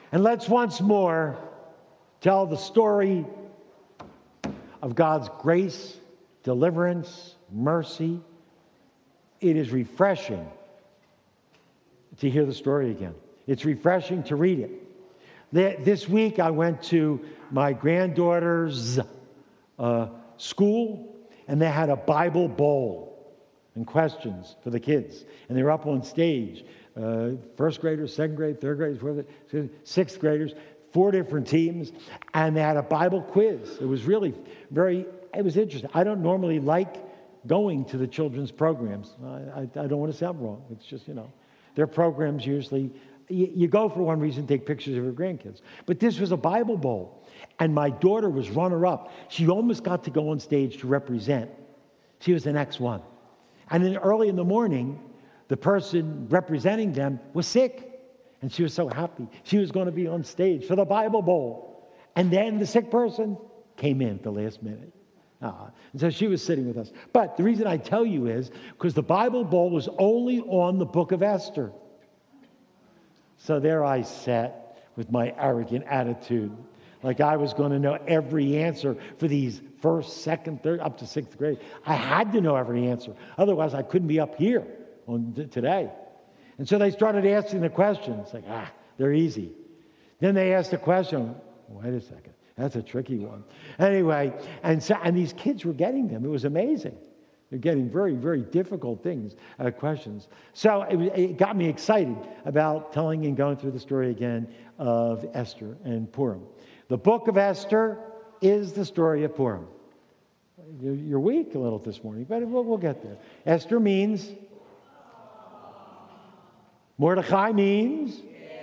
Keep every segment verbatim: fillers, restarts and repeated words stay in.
And let's once more tell the story of God's grace, deliverance, mercy. It is refreshing to hear the story again. It's refreshing to read it. This week I went to my granddaughter's uh, school, and they had a Bible bowl and questions for the kids. And they were up on stage. Uh, first graders, second grade, third graders, fourth, sixth graders, four different teams, and they had a Bible quiz. It was really very, it was interesting. I don't normally like going to the children's programs. I, I, I don't want to sound wrong. It's just, you know, their programs usually, you, you go for one reason, take pictures of your grandkids. But this was a Bible bowl, and my daughter was runner-up. She almost got to go on stage to represent. She was the next one. And then early in the morning, the person representing them was sick, and she was so happy. She was going to be on stage for the Bible bowl. And then the sick person came in at the last minute. Uh, and so she was sitting with us. But the reason I tell you is because the Bible bowl was only on the book of Esther. So there I sat with my arrogant attitude, like I was going to know every answer for these first, second, third, up to sixth grade. I had to know every answer. Otherwise, I couldn't be up here on t- today. And so they started asking the questions, like, ah, they're easy. Then they asked a question. Wait a second. That's a tricky one. Anyway, and so, and these kids were getting them. It was amazing. They're getting very, very difficult things, uh, questions. So it, it got me excited about telling and going through the story again of Esther and Purim. The book of Esther is the story of Purim. You're, you're weak a little this morning, but we'll, we'll get there. Esther means, Mordecai means,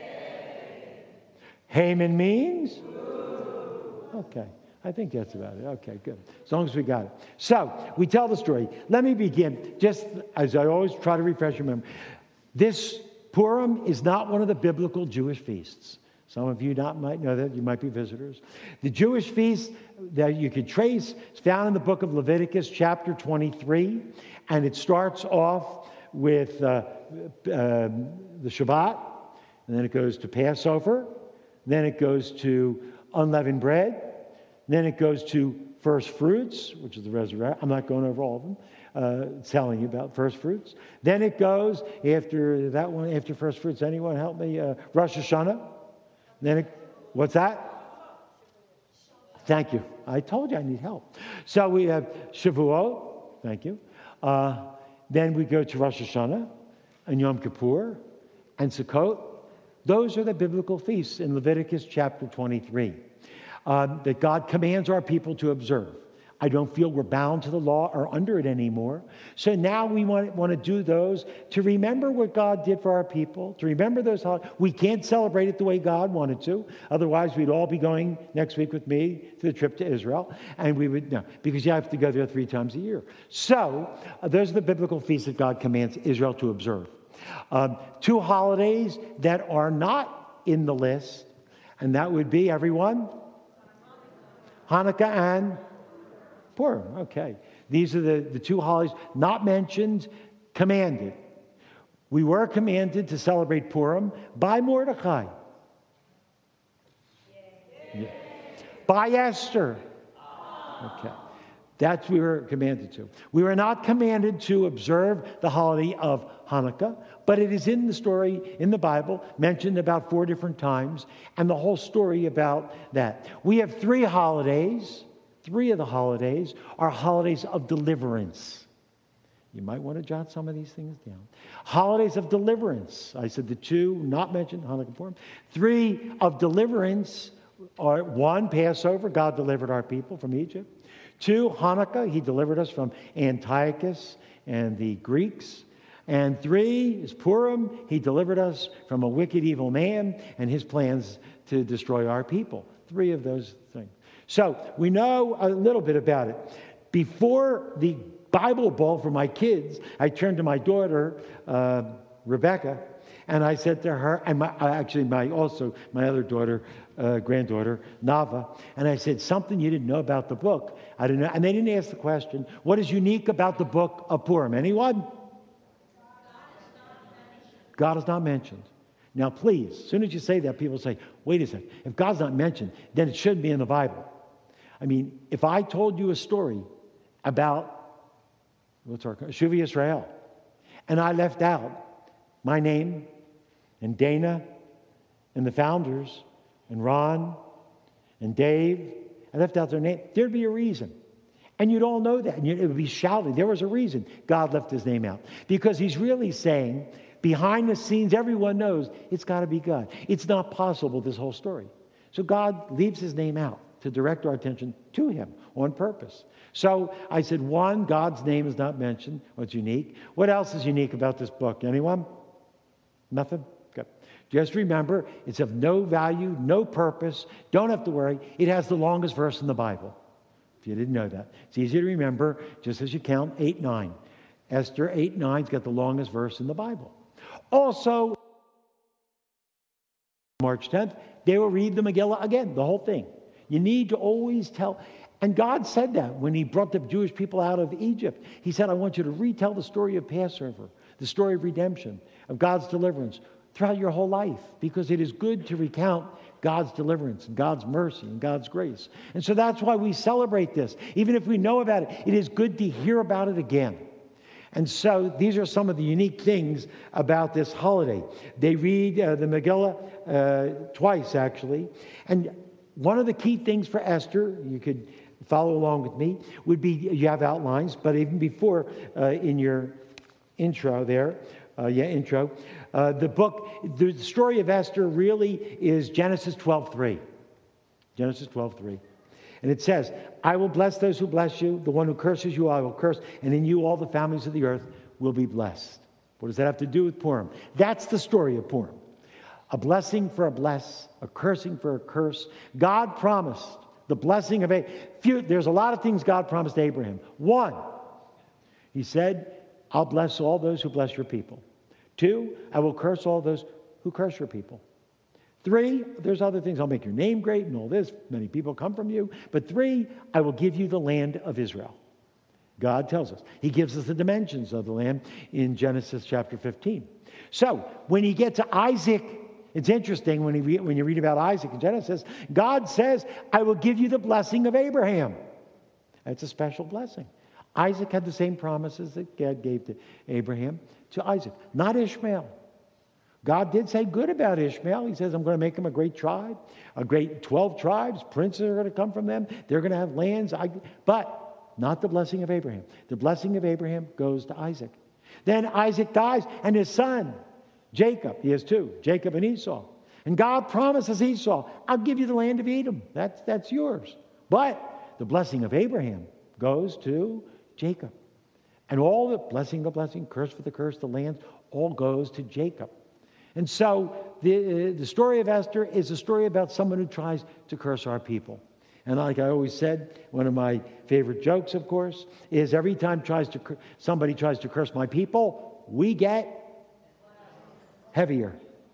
Haman means, okay, I think that's about it. Okay, good. As long as we got it. So, we tell the story. Let me begin, just as I always try to refresh your memory. This Purim is not one of the biblical Jewish feasts. Some of you not might know that. You might be visitors. The Jewish feast that you could trace is found in the book of Leviticus, chapter twenty-three. And it starts off with uh, uh, the Shabbat. And then it goes to Passover. Then it goes to unleavened bread. Then it goes to first fruits, which is the resurrection. I'm not going over all of them, uh, telling you about first fruits. Then it goes after that one, after first fruits. Anyone help me? Uh, Rosh Hashanah. Then it, what's that? Thank you. I told you I need help. So we have Shavuot. Thank you. Uh, then we go to Rosh Hashanah and Yom Kippur and Sukkot. Those are the biblical feasts in Leviticus chapter twenty-three. Um, that God commands our people to observe. I don't feel we're bound to the law or under it anymore. So now we want, want to do those to remember what God did for our people, to remember those holidays. We can't celebrate it the way God wanted to. Otherwise, we'd all be going next week with me to the trip to Israel. And we would, no, because you have to go there three times a year. So uh, those are the biblical feasts that God commands Israel to observe. Um, two holidays that are not in the list, and that would be, everyone? Hanukkah and Purim. Okay. These are the, the two holidays not mentioned, commanded. We were commanded to celebrate Purim by Mordecai. Yeah. By Esther. Okay. That's what we were commanded to. We were not commanded to observe the holiday of Hanukkah, but it is in the story in the Bible, mentioned about four different times, and the whole story about that. We have three holidays. Three of the holidays are holidays of deliverance. You might want to jot some of these things down. Holidays of deliverance. I said the two not mentioned, Hanukkah and Purim. Three of deliverance are, one, Passover. God delivered our people from Egypt. Two, Hanukkah. He delivered us from Antiochus and the Greeks. And three is Purim. He delivered us from a wicked, evil man and his plans to destroy our people. Three of those things. So we know a little bit about it. Before the Bible bowl for my kids, I turned to my daughter, uh, Rebecca, and I said to her, and my, actually my also my other daughter, uh, granddaughter, Nava, and I said, something you didn't know about the book. I didn't know, and they didn't ask the question, what is unique about the book of Purim? Anyone? God is not mentioned. Now, please, as soon as you say that, people say, wait a second, if God's not mentioned, then it shouldn't be in the Bible. I mean, if I told you a story about, what's our, Shuvi Israel, and I left out my name and Dana and the founders and Ron and Dave, I left out their name, there'd be a reason. And you'd all know that, and it would be shouting. There was a reason God left his name out. Because he's really saying, behind the scenes, everyone knows it's got to be God. It's not possible, this whole story. So God leaves his name out to direct our attention to him on purpose. So I said, one, God's name is not mentioned. What's unique? What else is unique about this book? Anyone? Nothing? Good. Just remember, it's of no value, no purpose. Don't have to worry. It has the longest verse in the Bible. If you didn't know that. It's easy to remember, just as you count eight, nine. Esther eight, nine's got the longest verse in the Bible. Also, March tenth, they will read the Megillah again, the whole thing. You need to always tell. And God said that when he brought the Jewish people out of Egypt. He said, I want you to retell the story of Passover, the story of redemption, of God's deliverance throughout your whole life, because it is good to recount God's deliverance and God's mercy and God's grace. And so that's why we celebrate this. Even if we know about it, it is good to hear about it again. And so these are some of the unique things about this holiday. They read uh, the Megillah uh, twice, actually. And one of the key things for Esther, you could follow along with me, would be, you have outlines, but even before uh, in your intro there, uh, yeah, intro, uh, the book, the story of Esther really is Genesis twelve three. Genesis twelve three. And it says, I will bless those who bless you. The one who curses you, I will curse. And in you, all the families of the earth will be blessed. What does that have to do with Purim? That's the story of Purim. A blessing for a bless, a cursing for a curse. God promised the blessing of Abraham. There's a lot of things God promised Abraham. One, he said, I'll bless all those who bless your people. Two, I will curse all those who curse your people. Three, there's other things. I'll make your name great and all this. Many people come from you. But three, I will give you the land of Israel. God tells us. He gives us the dimensions of the land in Genesis chapter fifteen. So when you get to Isaac, it's interesting when, he re- when you read about Isaac in Genesis, God says, I will give you the blessing of Abraham. That's a special blessing. Isaac had the same promises that God gave to Abraham, to Isaac, not Ishmael. God did say good about Ishmael. He says, I'm going to make him a great tribe, a great twelve tribes. Princes are going to come from them. They're going to have lands. I, but not the blessing of Abraham. The blessing of Abraham goes to Isaac. Then Isaac dies, and his son, Jacob, he has two, Jacob and Esau. And God promises Esau, I'll give you the land of Edom. That's, that's yours. But the blessing of Abraham goes to Jacob. And all the blessing, the blessing, curse for the curse, the lands, all goes to Jacob. And so the, the story of Esther is a story about someone who tries to curse our people. And like I always said, one of my favorite jokes, of course, is every time tries to somebody tries to curse my people, we get heavier.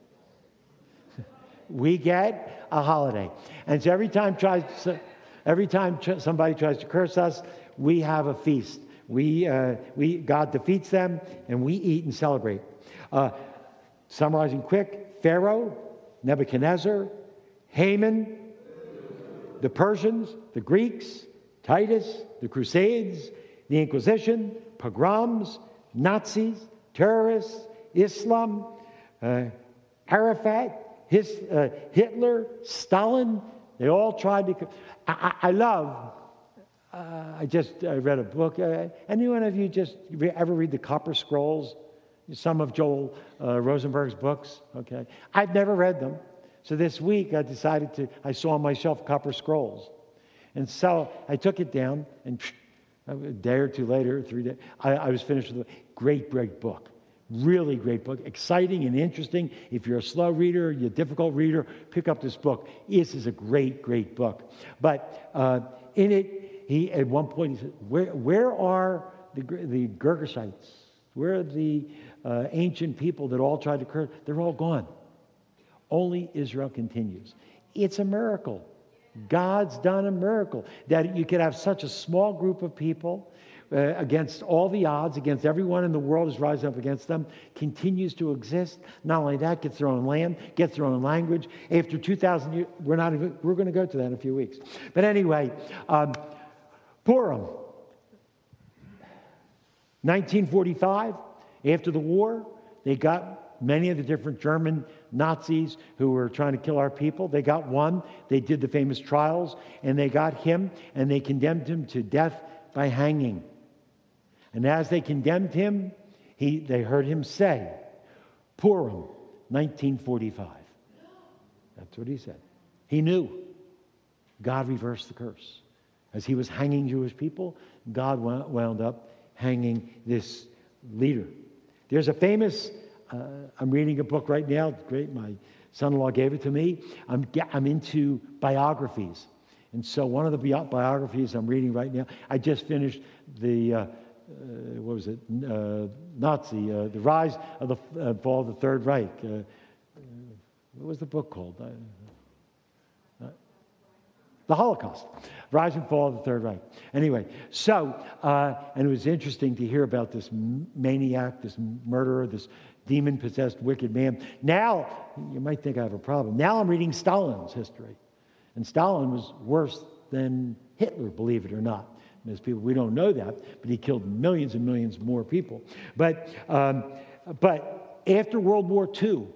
We get a holiday. And so every time tries every time somebody tries to curse us, we have a feast. We uh, we God defeats them, and we eat and celebrate. Uh, Summarizing quick, Pharaoh, Nebuchadnezzar, Haman, the Persians, the Greeks, Titus, the Crusades, the Inquisition, pogroms, Nazis, terrorists, Islam, uh, Arafat, his, uh, Hitler, Stalin, they all tried to... I, I, I love... Uh, I just I read a book. Uh, anyone of you just ever read the Copper Scrolls? Some of Joel uh, Rosenberg's books, okay? I've never read them. So this week I decided to, I saw on my shelf Copper Scrolls. And so I took it down, and a day or two later, three days, I, I was finished with a great, great book. Really great book. Exciting and interesting. If you're a slow reader, you're a difficult reader, pick up this book. This is a great, great book. But uh, in it, he at one point, he said, where, where are the, the Girgashites? Where are the uh, ancient people that all tried to curse? They're all gone. Only Israel continues. It's a miracle. God's done a miracle that you could have such a small group of people uh, against all the odds, against everyone in the world is rising up against them, continues to exist. Not only that, gets their own land, gets their own language. After two thousand years, we're not even, we're going to go to that in a few weeks. But anyway, um, Purim, nineteen forty-five, after the war, they got many of the different German Nazis who were trying to kill our people. They got one. They did the famous trials, and they got him, and they condemned him to death by hanging. And as they condemned him, he, they heard him say, Purim, nineteen forty-five. That's what he said. He knew. God reversed the curse. As he was hanging Jewish people, God wound up hanging this leader. There's a famous, uh, I'm reading a book right now, it's great, my son-in-law gave it to me. I'm, I'm into biographies. And so one of the bi- biographies I'm reading right now, I just finished the, uh, uh, what was it, uh, Nazi, uh, The Rise of the uh, Fall of the Third Reich. Uh, uh, what was the book called? Uh, The Holocaust, Rise and Fall of the Third Reich. Anyway, so, uh, and it was interesting to hear about this maniac, this murderer, this demon-possessed wicked man. Now, you might think I have a problem. Now I'm reading Stalin's history. And Stalin was worse than Hitler, believe it or not. There's people, we don't know that, but he killed millions and millions more people. But, um, but after World War Two,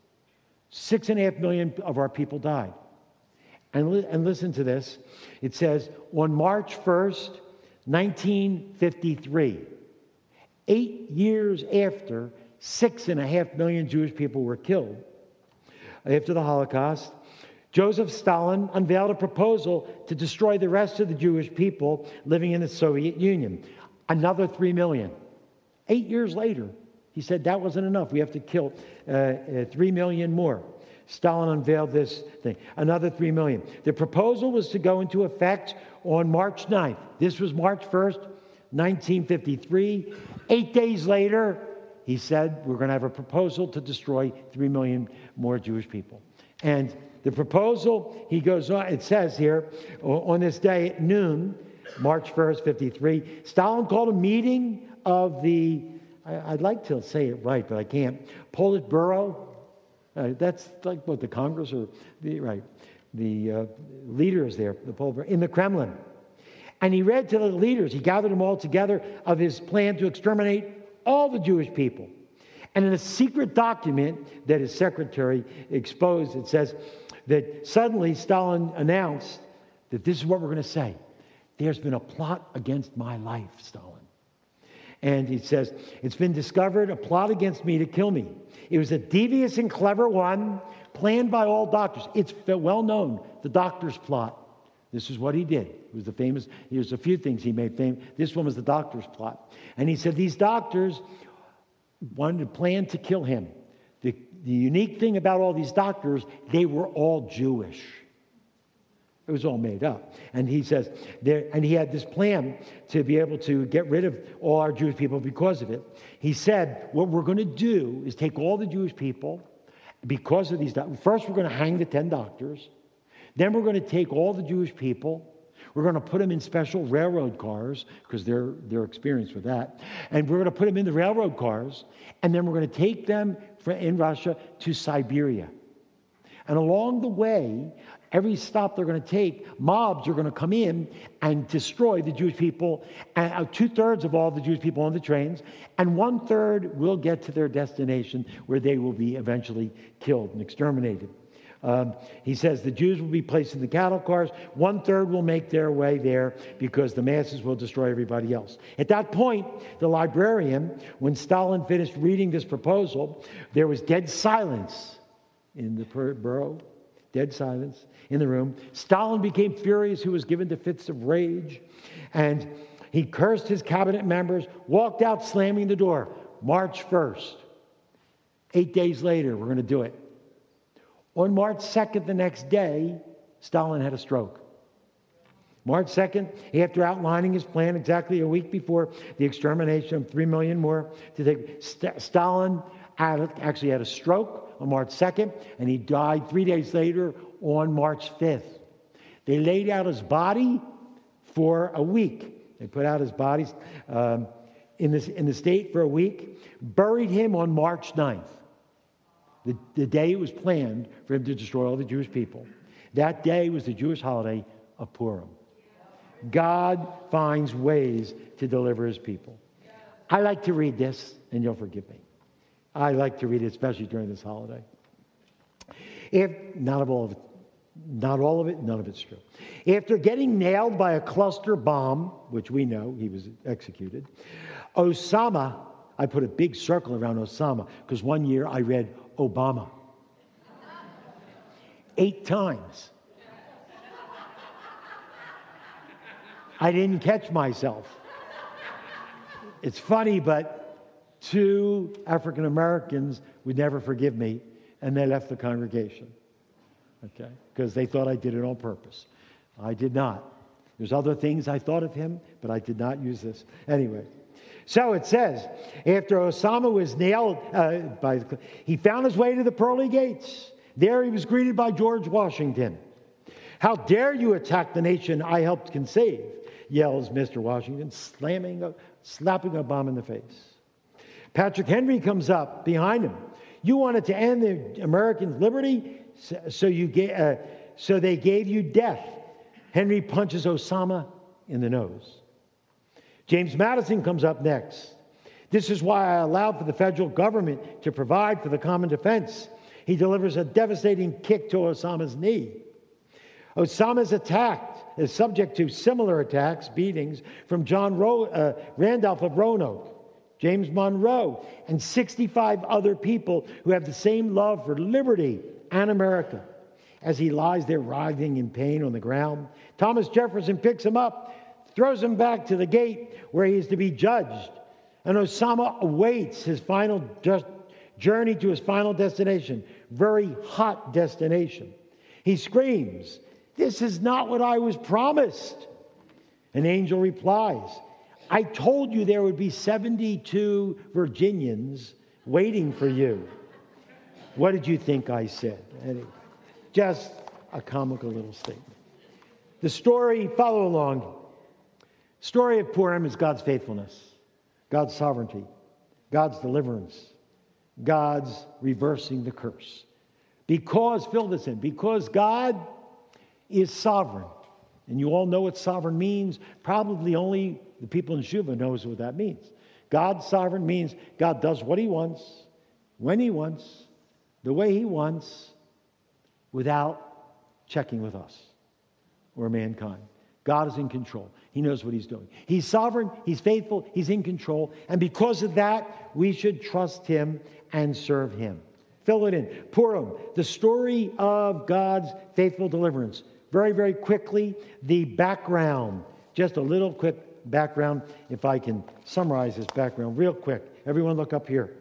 six and a half million of our people died. And, li- and listen to this. It says, on March first, nineteen fifty-three, eight years after six and a half million Jewish people were killed, after the Holocaust, Joseph Stalin unveiled a proposal to destroy the rest of the Jewish people living in the Soviet Union. Another three million. Eight years later, he said that wasn't enough. We have to kill uh, uh, three million more. Stalin unveiled this thing, another three million. The proposal was to go into effect on March ninth. This was March first, nineteen fifty-three. Eight days later, he said, we're going to have a proposal to destroy three million more Jewish people. And the proposal, he goes on, it says here, on this day at noon, March first, fifty-three, Stalin called a meeting of the, I'd like to say it right, but I can't, Politburo. Uh, that's like what the Congress or the right, the uh, leaders there, the Politburo, in the Kremlin. And he read to the leaders, he gathered them all together of his plan to exterminate all the Jewish people. And in a secret document that his secretary exposed, it says that suddenly Stalin announced that this is what we're going to say. There's been a plot against my life, Stalin. And he says, it's been discovered, a plot against me to kill me. It was a devious and clever one, planned by all doctors. It's well known, the doctor's plot. This is what he did. It was the famous, there's a few things he made famous. This one was the doctor's plot. And he said these doctors wanted to plan to kill him. The, the unique thing about all these doctors, they were all Jewish. It was all made up. And he says, there, and he had this plan to be able to get rid of all our Jewish people because of it. He said, what we're going to do is take all the Jewish people because of these doctors. First, we're going to hang the ten doctors. Then we're going to take all the Jewish people. We're going to put them in special railroad cars because they're, they're experienced with that. And we're going to put them in the railroad cars. And then we're going to take them in Russia to Siberia. And along the way, every stop they're going to take, mobs are going to come in and destroy the Jewish people. And uh, two-thirds of all the Jewish people on the trains, and one-third will get to their destination where they will be eventually killed and exterminated. Um, he says the Jews will be placed in the cattle cars. One-third will make their way there because the masses will destroy everybody else. At that point, the librarian, when Stalin finished reading this proposal, there was dead silence in the borough. Dead silence in the room. Stalin became furious. He was given to fits of rage. And he cursed his cabinet members, walked out slamming the door. March first. Eight days later, we're going to do it. On March second, the next day, Stalin had a stroke. March second, after outlining his plan exactly a week before the extermination of three million more to take, St- Stalin had, actually had a stroke on March second, and he died three days later on March fifth. They laid out his body for a week They put out his body um, in, this, in the state for a week, buried him on March ninth, the, the day it was planned for him to destroy all the Jewish people. That day was the Jewish holiday of Purim. God finds ways to deliver his people. I like to read this, and you'll forgive me. I like to read it, especially during this holiday. If not of all of it, not all of it, none of it's true. After getting nailed by a cluster bomb, which we know he was executed, Osama, I put a big circle around Osama because one year I read Obama eight times. I didn't catch myself. It's funny, but two African Americans would never forgive me, and they left the congregation. Okay, because they thought I did it on purpose. I did not. There's other things I thought of him, but I did not use this. Anyway, so it says, after Osama was nailed, uh, by, he found his way to the pearly gates. There he was greeted by George Washington. "How dare you attack the nation I helped conceive?" yells Mister Washington, slamming, a, slapping Obama in the face. Patrick Henry comes up behind him. "You wanted to end the Americans' liberty? So you ga- uh, so they gave you death." Henry punches Osama in the nose. James Madison comes up next. "This is why I allowed for the federal government to provide for the common defense." He delivers a devastating kick to Osama's knee. Osama's attacked is subject to similar attacks, beatings from John Ro- uh, Randolph of Roanoke, James Monroe, and sixty-five other people who have the same love for liberty and America. As he lies there writhing in pain on the ground, Thomas Jefferson picks him up, throws him back to the gate where he is to be judged. And Osama awaits his final just journey to his final destination, very hot destination. He screams, "This is not what I was promised." An angel replies, "I told you there would be seventy-two Virginians waiting for you." What did you think I said? Anyway, just a comical little statement. The story, follow along. Story of Purim is God's faithfulness, God's sovereignty, God's deliverance, God's reversing the curse. Because, fill this in, because God is sovereign. And you all know what sovereign means. Probably only the people in Shuva knows what that means. God's sovereign means God does what he wants, when he wants, the way he wants, without checking with us or mankind. God is in control. He knows what he's doing. He's sovereign, he's faithful, he's in control. And because of that, we should trust him and serve him. Fill it in. Purim, the story of God's faithful deliverance. Very, very quickly, the background. Just a little quick background, if I can summarize this background real quick. Everyone look up here.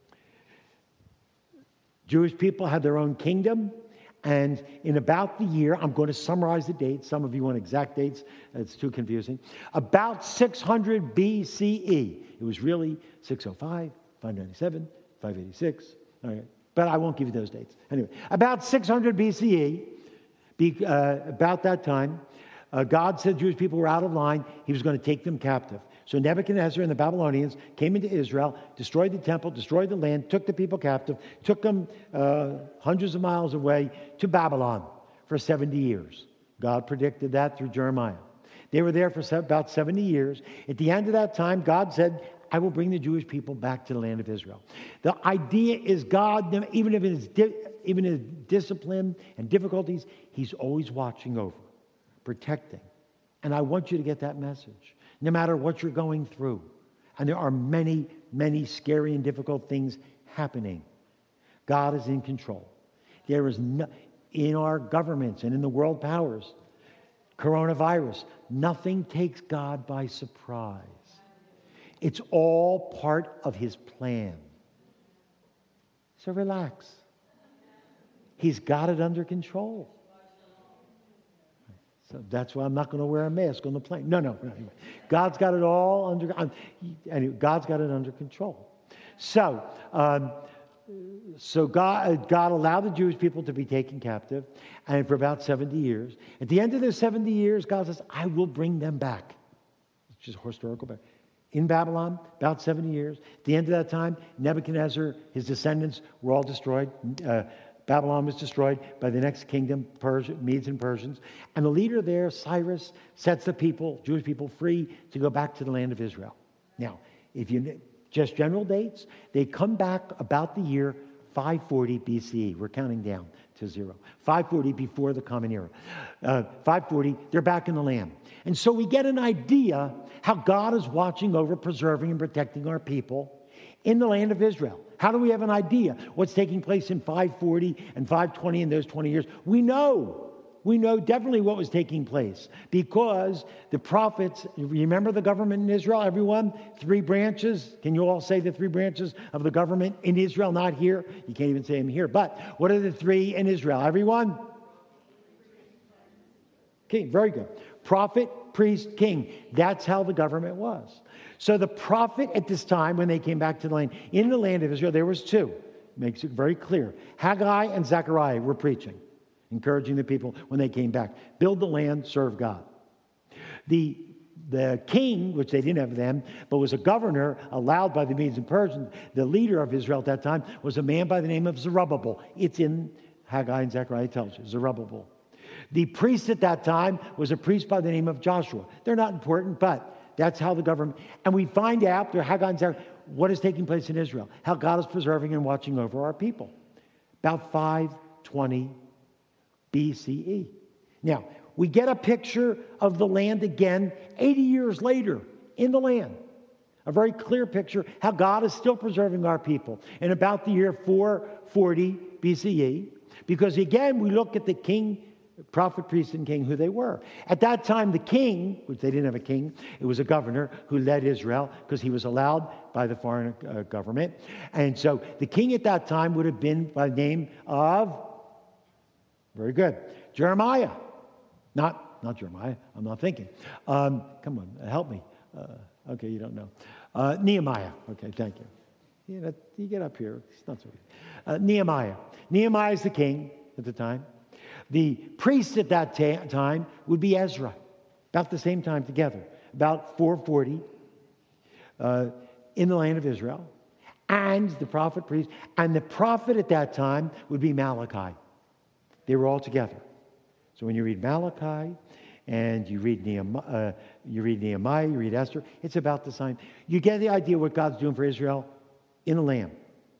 Jewish people had their own kingdom, and in about the year, I'm going to summarize the dates. Some of you want exact dates. It's too confusing. About six hundred B C E. It was really six oh five, five ninety-seven, five eighty-six. All right. But I won't give you those dates. Anyway, about six hundred B C E, be, uh, about that time, uh, God said Jewish people were out of line. He was going to take them captive. So Nebuchadnezzar and the Babylonians came into Israel, destroyed the temple, destroyed the land, took the people captive, took them uh, hundreds of miles away to Babylon for seventy years. God predicted that through Jeremiah. They were there for about seventy years. At the end of that time, God said, "I will bring the Jewish people back to the land of Israel." The idea is God, even if it is di- even in his discipline and difficulties, he's always watching over, protecting. And I want you to get that message. No matter what you're going through. And there are many, many scary and difficult things happening. God is in control. There is no, in our governments and in the world powers, coronavirus, nothing takes God by surprise. It's all part of his plan. So relax. He's got it under control. So that's why I'm not going to wear a mask on the plane. No, no. no. God's got it all under. Um, anyway, God's got it under control. So, um, so God, God allowed the Jewish people to be taken captive, and for about seventy years. At the end of the seventy years, God says, "I will bring them back." which is historical background. In Babylon, about seventy years. At the end of that time, Nebuchadnezzar, his descendants were all destroyed. Uh, Babylon was destroyed by the next kingdom, Persia, Medes and Persians. And the leader there, Cyrus, sets the people, Jewish people, free to go back to the land of Israel. Now, if you just general dates, they come back about the year five forty B C E. We're counting down to zero. five forty before the Common Era. Uh, five forty, they're back in the land. And so we get an idea how God is watching over, preserving, and protecting our people in the land of Israel. How do we have an idea what's taking place in five forty and five twenty in those twenty years? We know. We know definitely what was taking place because the prophets, remember the government in Israel, everyone? Three branches. Can you all say the three branches of the government in Israel? Not here. You can't even say them here. But what are the three in Israel? Everyone? King. Very good. Prophet, priest, king. That's how the government was. So the prophet at this time, when they came back to the land, in the land of Israel, there was two. Makes it very clear. Haggai and Zechariah were preaching, encouraging the people when they came back. Build the land, serve God. The, the king, which they didn't have then, but was a governor allowed by the Medes and Persians, the leader of Israel at that time, was a man by the name of Zerubbabel. It's in Haggai and Zechariah, it tells you, Zerubbabel. The priest at that time was a priest by the name of Joshua. They're not important, but that's how the government... And we find out through Haggai and Zechariah what is taking place in Israel, how God is preserving and watching over our people. About five twenty B C E. Now, we get a picture of the land again eighty years later in the land. A very clear picture how God is still preserving our people. In about the year four forty B C E, because again, we look at the king, prophet, priest, and king, who they were. At that time, the king, which they didn't have a king, it was a governor who led Israel because he was allowed by the foreign uh, government. And so the king at that time would have been by the name of, very good, Jeremiah. Not, not Jeremiah, I'm not thinking. Um, come on, help me. Uh, okay, you don't know. Uh, Nehemiah. Okay, thank you. You, know, you get up here. It's not so easy. Uh, Nehemiah. Nehemiah is the king at the time. The priest at that ta- time would be Ezra, about the same time together, about four forty uh, in the land of Israel, and the prophet, priest, and the prophet at that time would be Malachi. They were all together. So when you read Malachi and you read Nehemiah, uh, you read Nehemiah, you read Esther, it's about the same. You get the idea what God's doing for Israel in the land.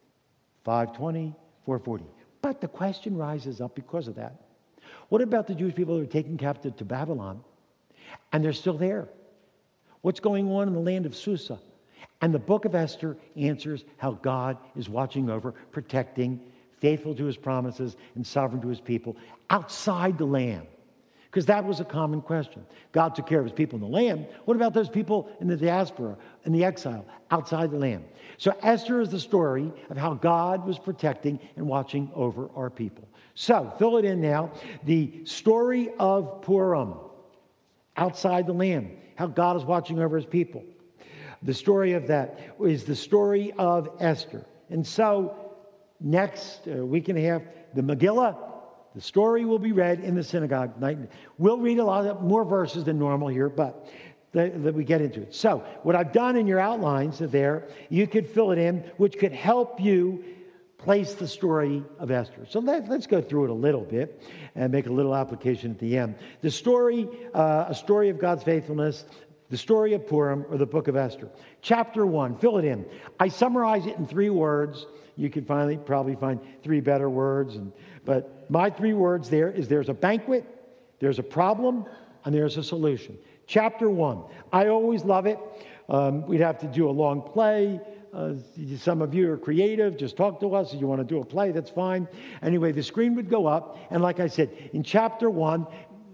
five twenty, four forty. But the question rises up because of that. What about the Jewish people who were taken captive to Babylon and they're still there? What's going on in the land of Susa? And the book of Esther answers how God is watching over, protecting, faithful to his promises, and sovereign to his people outside the land. Because that was a common question. God took care of his people in the land. What about those people in the diaspora, in the exile, outside the land? So Esther is the story of how God was protecting and watching over our people. So, fill it in now. The story of Purim, outside the land, how God is watching over his people. The story of that is the story of Esther. And so, next uh, week and a half, the Megillah, the story will be read in the synagogue. We'll read a lot of more verses than normal here, but that we get into it. So, what I've done in your outlines are there, you could fill it in, which could help you place the story of Esther. So let, let's go through it a little bit and make a little application at the end. The story, uh, a story of God's faithfulness, the story of Purim, or the book of Esther. Chapter one, fill it in. I summarize it in three words. You could finally probably find three better words. And, but my three words there is there's a banquet, there's a problem, and there's a solution. Chapter one. I always love it. Um, we'd have to do a long play. Uh, some of you are creative. Just talk to us. If you want to do a play, that's fine. Anyway, the screen would go up. And like I said, in chapter one,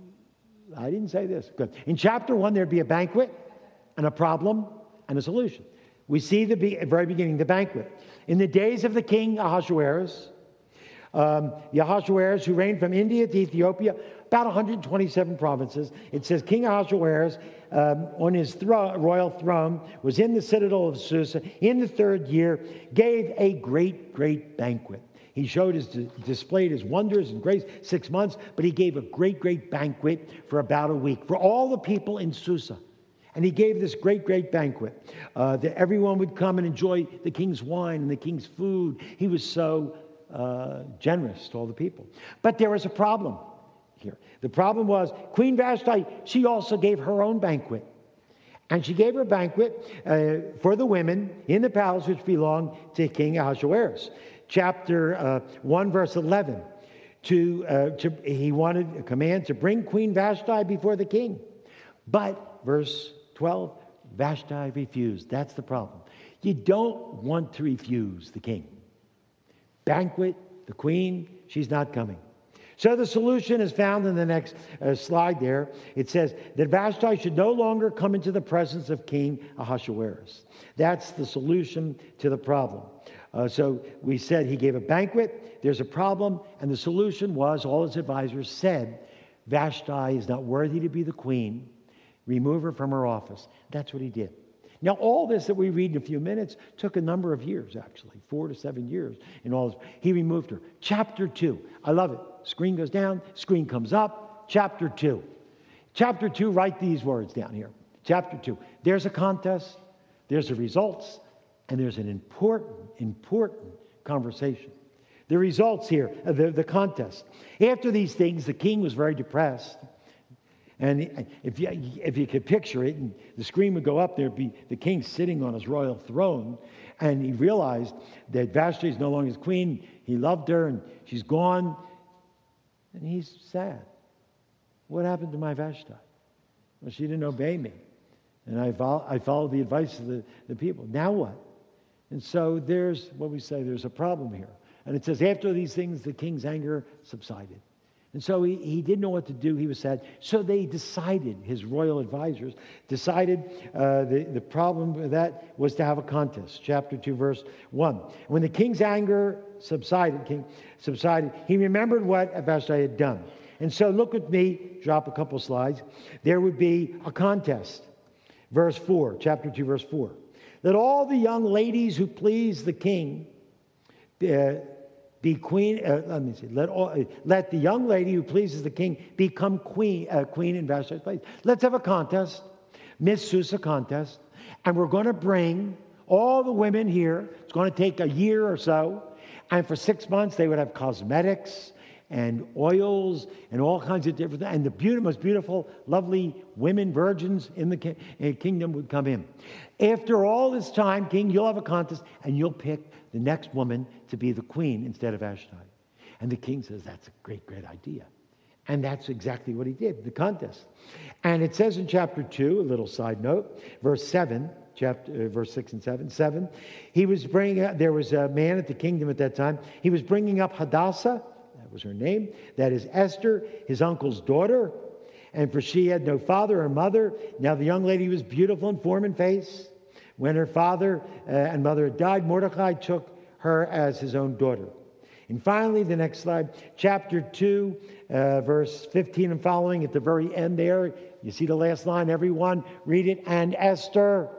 I didn't say this. Good. In chapter one, there'd be a banquet and a problem and a solution. We see the be- very beginning, the banquet. In the days of the king Ahasuerus, um, the Ahasuerus who reigned from India to Ethiopia, about one hundred twenty-seven provinces. It says King Ahasuerus um, on his thro- royal throne was in the citadel of Susa in the third year, gave a great, great banquet. He showed his, displayed his wonders and grace six months, but he gave a great, great banquet for about a week for all the people in Susa. And he gave this great, great banquet uh, that everyone would come and enjoy the king's wine and the king's food. He was so uh, generous to all the people. But there was a problem here. The problem was Queen Vashti, she also gave her own banquet. And she gave her banquet uh, for the women in the palace which belonged to King Ahasuerus. Chapter uh, one, verse eleven. To, uh, to, he wanted a command to bring Queen Vashti before the king. But, verse twelve, Vashti refused. That's the problem. You don't want to refuse the king. Banquet, the queen, she's not coming. So the solution is found in the next uh, slide there. It says that Vashti should no longer come into the presence of King Ahasuerus. That's the solution to the problem. Uh, so we said he gave a banquet, there's a problem, and the solution was, all his advisors said, Vashti is not worthy to be the queen, remove her from her office. That's what he did. Now, all this that we read in a few minutes took a number of years, actually, four to seven years in all this. He removed her. Chapter two. I love it. Screen goes down, screen comes up. Chapter two. Chapter two, write these words down here. Chapter two. There's a contest, there's the results, and there's an important, important conversation. The results here, the, the contest. After these things, the king was very depressed. And if you, if you could picture it, and the screen would go up, there'd be the king sitting on his royal throne, and he realized that Vashti is no longer his queen. He loved her, and she's gone, and he's sad. What happened to my Vashti? Well, she didn't obey me, and I, fol- I followed the advice of the, the people. Now what? And so there's what we say, there's a problem here. And it says, after these things, the king's anger subsided. And so he, he didn't know what to do. He was sad. So they decided, his royal advisors decided uh, the, the problem with that was to have a contest. Chapter two, verse one. When the king's anger subsided, king subsided, he remembered what Vashti had done. And so look at me, drop a couple slides. There would be a contest. Verse four, chapter two, verse four. Let all the young ladies who please the king uh, be queen. Uh, let me see. Let all, uh, let the young lady who pleases the king become queen. Uh, queen in Vashti's place. Let's have a contest, Miss Susa contest, and we're going to bring all the women here. It's going to take a year or so, and for six months they would have cosmetics and oils and all kinds of different things. And the beautiful, most beautiful, lovely women, virgins in the ki- uh, kingdom would come in. After all this time, king, you'll have a contest, and you'll pick the next woman to be the queen instead of Vashti. And the king says, that's a great, great idea. And that's exactly what he did, the contest. And it says in chapter two, a little side note, verse seven, chapter, uh, verse six and seven, seven, he was bringing up, there was a man at the kingdom at that time, he was bringing up Hadassah, that was her name, that is Esther, his uncle's daughter, and for she had no father or mother. Now the young lady was beautiful in form and face. When her father uh, and mother had died, Mordecai took her as his own daughter. And finally, the next slide, chapter two, uh, verse fifteen and following, at the very end there, you see the last line, everyone read it, and Esther.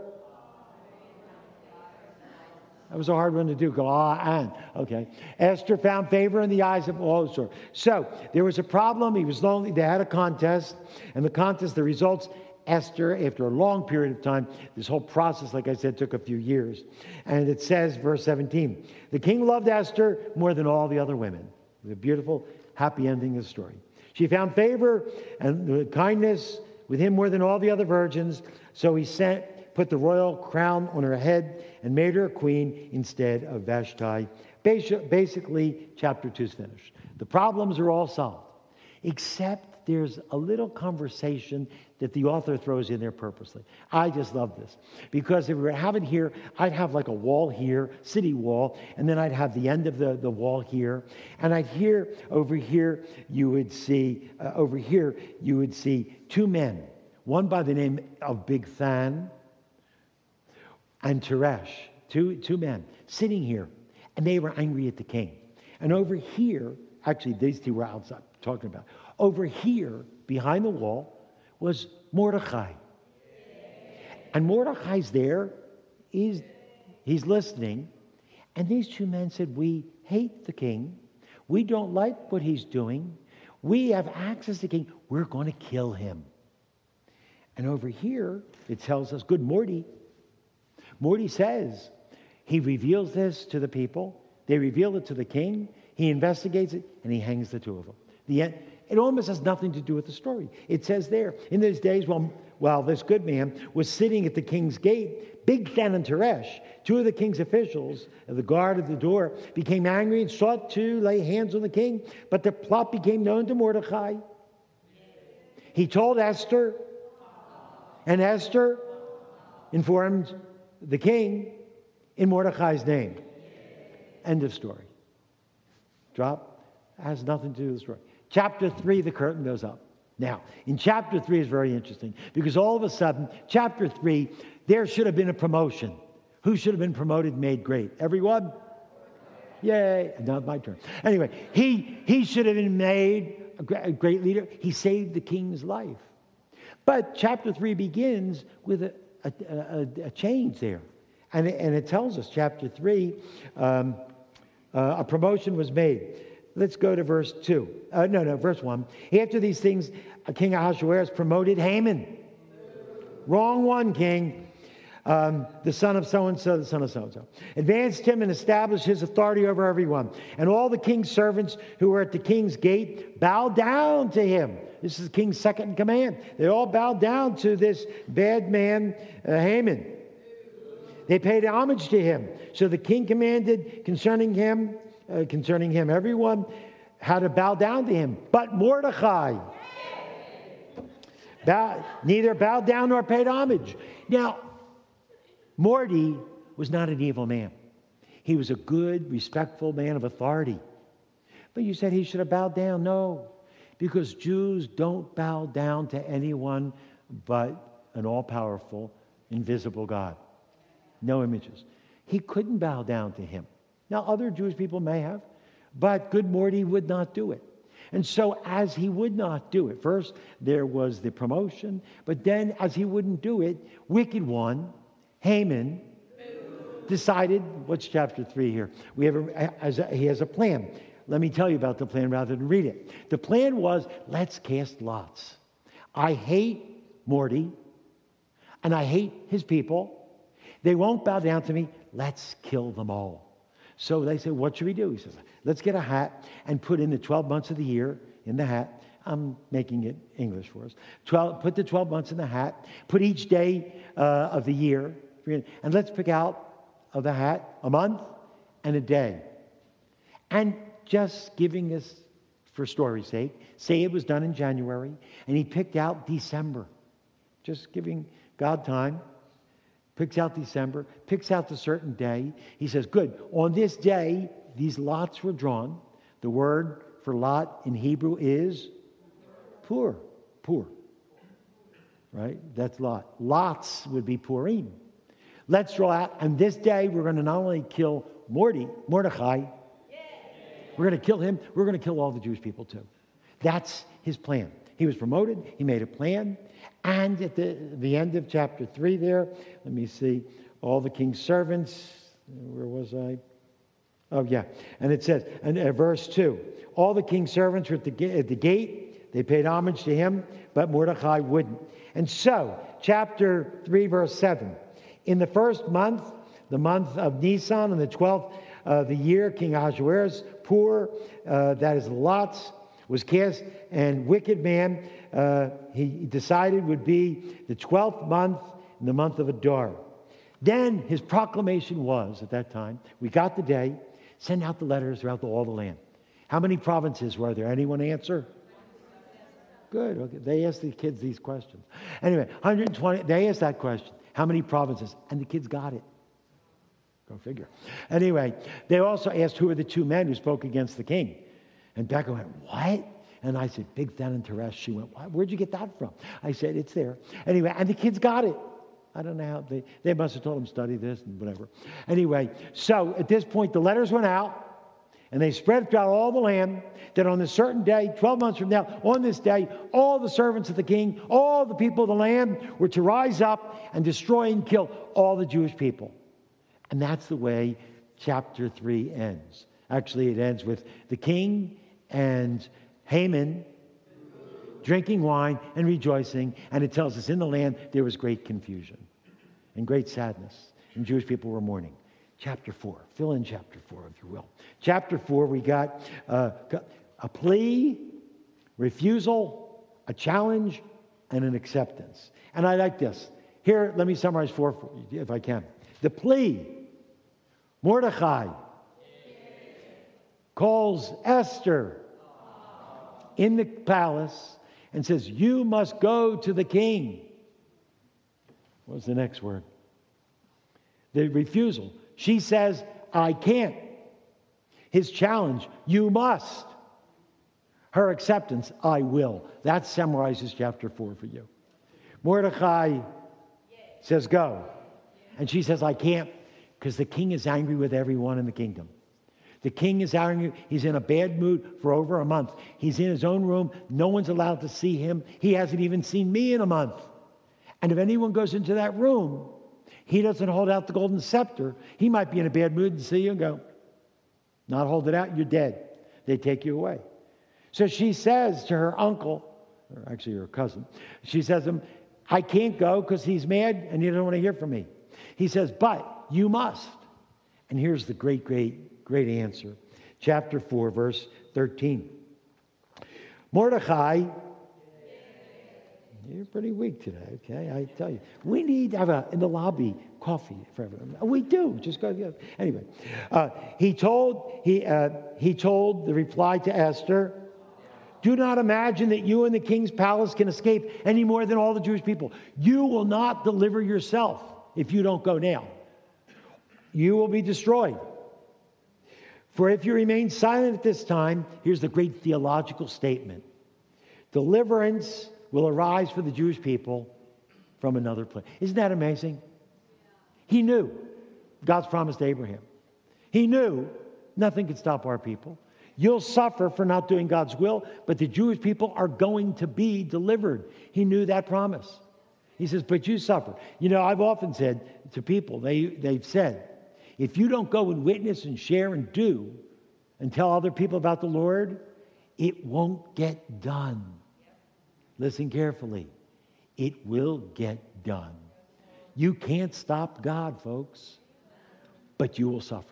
That was a hard one to do, go, ah, and, okay. Esther found favor in the eyes of all. So, so there was a problem, he was lonely, they had a contest, and the contest, the results, Esther, after a long period of time, this whole process, like I said, took a few years. And it says, verse seventeen, the king loved Esther more than all the other women. The beautiful, happy ending of the story. She found favor and kindness with him more than all the other virgins. So he sent, put the royal crown on her head and made her a queen instead of Vashti. Basically, chapter two is finished. The problems are all solved, except there's a little conversation that the author throws in there purposely. I just love this. Because if we were to have it here, I'd have like a wall here, city wall, and then I'd have the end of the, the wall here. And I'd hear, over here, you would see, uh, over here, you would see two men. One by the name of Bigthan and Teresh. Two, two men sitting here. And they were angry at the king. And over here, actually these two were outside talking about. Over here, behind the wall, was Mordecai. And Mordecai's there. He's, he's listening. And these two men said, we hate the king. We don't like what he's doing. We have access to the king. We're going to kill him. And over here, it tells us, good Morty. Morty says, he reveals this to the people. They reveal it to the king. He investigates it, and he hangs the two of them. The end, it almost has nothing to do with the story. It says there, in those days, while, while this good man was sitting at the king's gate, Bigthan and Teresh, two of the king's officials, the guard at the door, became angry and sought to lay hands on the king. But the plot became known to Mordecai. He told Esther, and Esther informed the king in Mordecai's name. End of story. Drop. Has nothing to do with the story. Chapter three, the curtain goes up. Now, in chapter three is very interesting because all of a sudden, chapter three, there should have been a promotion. Who should have been promoted, made great? Everyone? Yay. Not my turn. Anyway, he, he should have been made a great leader. He saved the king's life. But chapter three begins with a, a, a, a change there. And it, and it tells us, chapter three, um, uh, a promotion was made. Let's go to verse two. Uh, no, no, verse one. After these things, King Ahasuerus promoted Haman. Wrong one, king. Um, the son of so-and-so, the son of so-and-so. Advanced him and established his authority over everyone. And all the king's servants who were at the king's gate bowed down to him. This is the king's second in command. They all bowed down to this bad man, uh, Haman. They paid homage to him. So the king commanded concerning him, uh, concerning him, everyone had to bow down to him. But Mordecai bow, neither bowed down nor paid homage. Now, Morty was not an evil man. He was a good, respectful man of authority. But you said he should have bowed down. No, because Jews don't bow down to anyone but an all-powerful, invisible God. No images. He couldn't bow down to him. Now, other Jewish people may have, but good Morty would not do it. And so as he would not do it, first there was the promotion, but then as he wouldn't do it, wicked one, Haman, decided, what's chapter three here? We have a, as a, he has a plan. Let me tell you about the plan rather than read it. The plan was, let's cast lots. I hate Morty, and I hate his people. They won't bow down to me. Let's kill them all. So they said, what should we do? He says, let's get a hat and put in the twelve months of the year in the hat. I'm making it English for us. twelve, put the twelve months in the hat. Put each day uh, of the year. And let's pick out of the hat a month and a day. And just giving us, for story's sake, say it was done in January, and he picked out December. Just giving God time. Picks out December, picks out the certain day. He says, good, on this day, these lots were drawn. The word for lot in Hebrew is pur, pur. Right? That's lot. Lots would be Purim. Let's draw out, and this day we're going to not only kill Morty, Mordecai, we're going to kill him, we're going to kill all the Jewish people too. That's his plan. He was promoted, he made a plan, and at the, the end of chapter three there, let me see, all the king's servants, where was I? Oh, yeah. And it says, and uh, verse two, all the king's servants were at the, at the gate, they paid homage to him, but Mordecai wouldn't. And so, chapter three, verse seven, in the first month, the month of Nisan, on the twelfth of the year, King Ahasuerus, poor, uh, that is lots, was cast, and wicked man, uh, he decided would be the twelfth month, in the month of Adar. Then his proclamation was, at that time, we got the day, send out the letters throughout the, all the land. How many provinces were there? Anyone answer? Good. Okay. They asked the kids these questions. Anyway, one hundred twenty, they asked that question. How many provinces? And the kids got it. Go figure. Anyway, they also asked who were the two men who spoke against the king. And Becca went, what? And I said, Bigthan and Teresh. She went, what? Where'd you get that from? I said, it's there. Anyway, and the kids got it. I don't know how. They, they must have told them study this and whatever. Anyway, so at this point, the letters went out. And they spread throughout all the land that on this certain day, twelve months from now, on this day, all the servants of the king, all the people of the land were to rise up and destroy and kill all the Jewish people. And that's the way chapter three ends. Actually, it ends with the king and Haman drinking wine and rejoicing. And it tells us in the land there was great confusion and great sadness. And Jewish people were mourning. Chapter four. Fill in chapter four, if you will. Chapter four, we got uh, a plea, refusal, a challenge, and an acceptance. And I like this. Here, let me summarize four for you, if I can. The plea. Mordecai calls Esther in the palace and says, you must go to the king. What's the next word? The refusal. She says, I can't. His challenge, you must. Her acceptance, I will. That summarizes chapter four for you. Mordecai says, go. And she says, I can't, because the king is angry with everyone in the kingdom. The king is angry. He's in a bad mood for over a month. He's in his own room. No one's allowed to see him. He hasn't even seen me in a month. And if anyone goes into that room, he doesn't hold out the golden scepter. He might be in a bad mood and see you and go, not hold it out, you're dead. They take you away. So she says to her uncle, or actually her cousin, she says to him, I can't go because he's mad and he doesn't want to hear from me. He says, but you must. And here's the great, great, great answer. Chapter four, verse thirteen. Mordecai, you're pretty weak today, okay? I tell you. We need to have a, in the lobby, coffee for everyone. We do. Just go. Yeah. Anyway, uh, he told he uh, he told the reply to Esther, do not imagine that you in the king's palace can escape any more than all the Jewish people. You will not deliver yourself if you don't go now. You will be destroyed. For if you remain silent at this time, here's the great theological statement. Deliverance will arise for the Jewish people from another place. Isn't that amazing? He knew God's promised to Abraham. He knew nothing could stop our people. You'll suffer for not doing God's will, but the Jewish people are going to be delivered. He knew that promise. He says, but you suffer. You know, I've often said to people, they, they've said, if you don't go and witness and share and do and tell other people about the Lord, it won't get done. Listen carefully. It will get done. You can't stop God, folks, but you will suffer.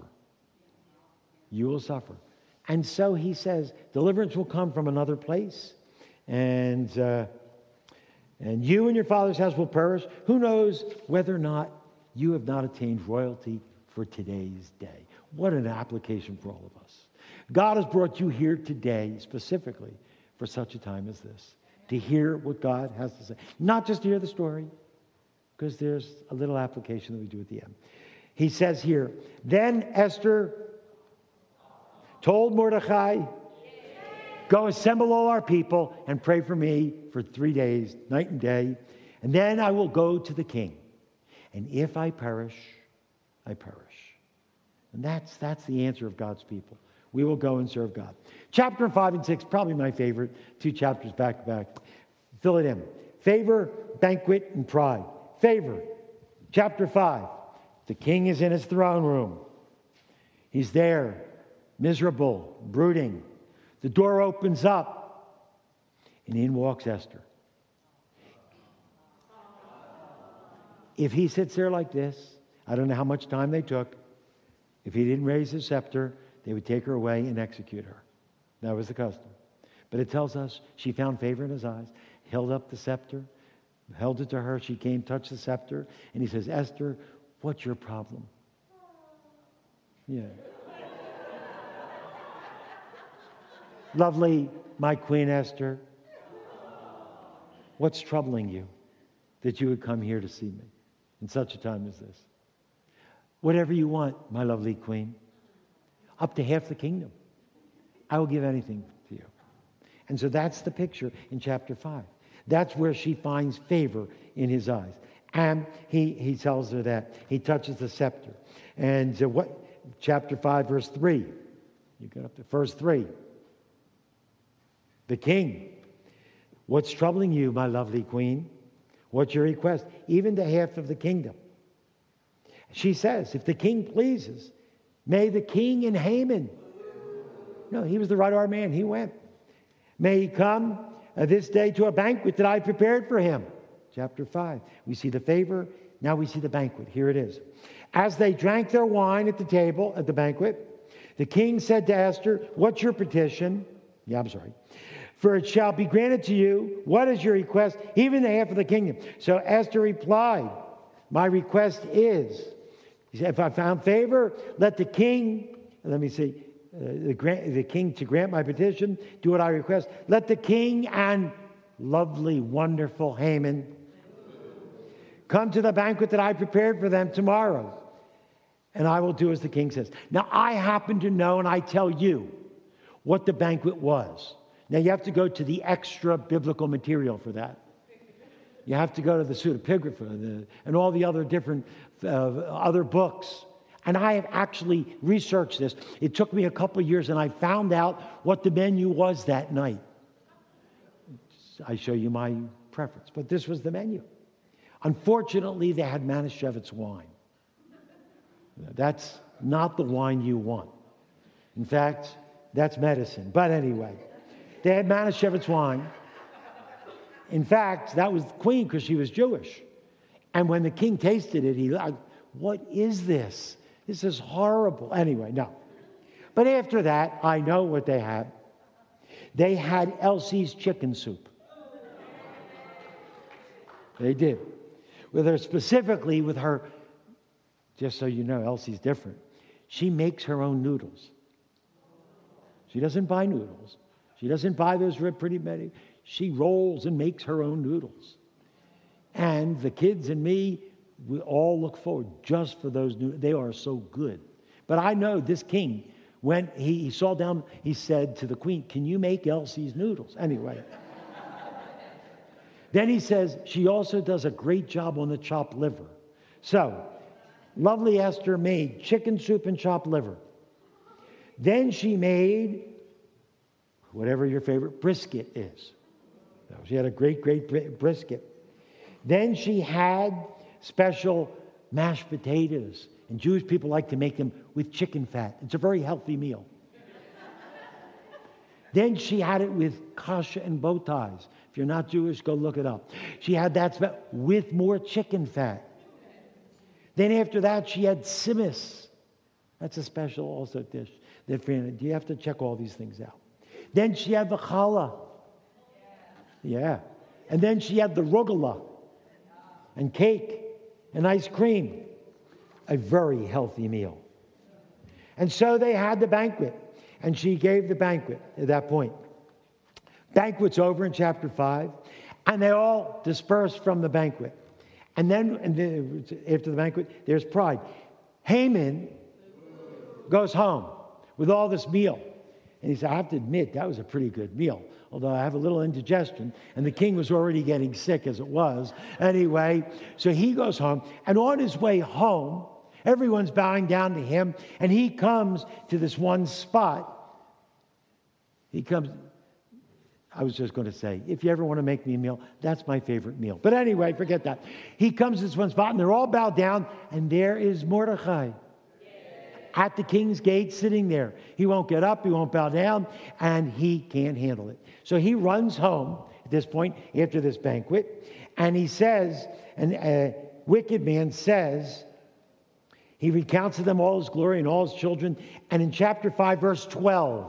You will suffer. And so he says, deliverance will come from another place, and uh, and you and your father's house will perish. Who knows whether or not you have not attained royalty for today's day? What an application for all of us. God has brought you here today specifically for such a time as this, to hear what God has to say. Not just to hear the story, because there's a little application that we do at the end. He says here, then Esther told Mordecai, go assemble all our people and pray for me for three days, night and day, and then I will go to the king. And if I perish, I perish. And that's, that's the answer of God's people. We will go and serve God. Chapter five and six, probably my favorite, two chapters back to back. Fill it in. Favor, banquet, and pride. Favor. Chapter five. The king is in his throne room. He's there, miserable, brooding. The door opens up, and in walks Esther. If he sits there like this, I don't know how much time they took. If he didn't raise his scepter, they would take her away and execute her. That was the custom. But it tells us she found favor in his eyes, held up the scepter, held it to her. She came, touched the scepter, and he says, Esther, what's your problem? Yeah. Lovely, my Queen Esther, what's troubling you that you would come here to see me in such a time as this? Whatever you want, my lovely queen. Up to half the kingdom. I will give anything to you. And so that's the picture in chapter five. That's where she finds favor in his eyes. And he, he tells her that. He touches the scepter. And uh, what? Chapter five, verse three. You get up to verse three. The king. What's troubling you, my lovely queen? What's your request? Even to half of the kingdom. She says, if the king pleases, may the king and Haman. No, he was the right arm man. He went. May he come uh, this day to a banquet that I prepared for him. Chapter five. We see the favor. Now we see the banquet. Here it is. As they drank their wine at the table, at the banquet, the king said to Esther, what's your petition? Yeah, I'm sorry. For it shall be granted to you. What is your request? Even the half of the kingdom. So Esther replied, my request is, he said, if I found favor, let the king, let me see, uh, the, grant, the king to grant my petition, do what I request. Let the king and lovely, wonderful Haman come to the banquet that I prepared for them tomorrow, and I will do as the king says. Now, I happen to know, and I tell you, what the banquet was. Now, you have to go to the extra biblical material for that. You have to go to the pseudepigrapha the, and all the other different uh, other books. And I have actually researched this. It took me a couple of years, and I found out what the menu was that night. I show you my preference, but this was the menu. Unfortunately, they had Manischewitz wine. That's not the wine you want. In fact, that's medicine. But anyway, they had Manischewitz wine. In fact, that was the queen because she was Jewish. And when the king tasted it, he like, what is this? This is horrible. Anyway, no. But after that, I know what they had. They had Elsie's chicken soup. They did. With her, specifically with her, just so you know, Elsie's different. She makes her own noodles. She doesn't buy noodles. She doesn't buy those pretty many. She rolls and makes her own noodles. And the kids and me, we all look forward just for those noodles. They are so good. But I know this king, when he, he saw down, he said to the queen, can you make Elsie's noodles? Anyway. Then he says, she also does a great job on the chopped liver. So, lovely Esther made chicken soup and chopped liver. Then she made whatever your favorite brisket is. So she had a great, great brisket. Then she had special mashed potatoes. And Jewish people like to make them with chicken fat. It's a very healthy meal. Then she had it with kasha and bow ties. If you're not Jewish, go look it up. She had that with more chicken fat. Then after that, she had simis. That's a special also dish. That you have to check all these things out. Then she had the challah. Yeah. And then she had the rugula and cake and ice cream. A very healthy meal. And so they had the banquet. And she gave the banquet at that point. Banquet's over in chapter five. And they all dispersed from the banquet. And then, and then after the banquet, there's pride. Haman goes home with all this meal. And he said, I have to admit, that was a pretty good meal. Although I have a little indigestion. And the king was already getting sick as it was. Anyway, so he goes home. And on his way home, everyone's bowing down to him. And he comes to this one spot. He comes, I was just going to say, if you ever want to make me a meal, that's my favorite meal. But anyway, forget that. He comes to this one spot and they're all bowed down. And there is Mordecai at the king's gate sitting there. He won't get up, he won't bow down, and he can't handle it. So he runs home at this point after this banquet. And he says, and a wicked man says, he recounts to them all his glory and all his children. And in chapter five, verse twelve,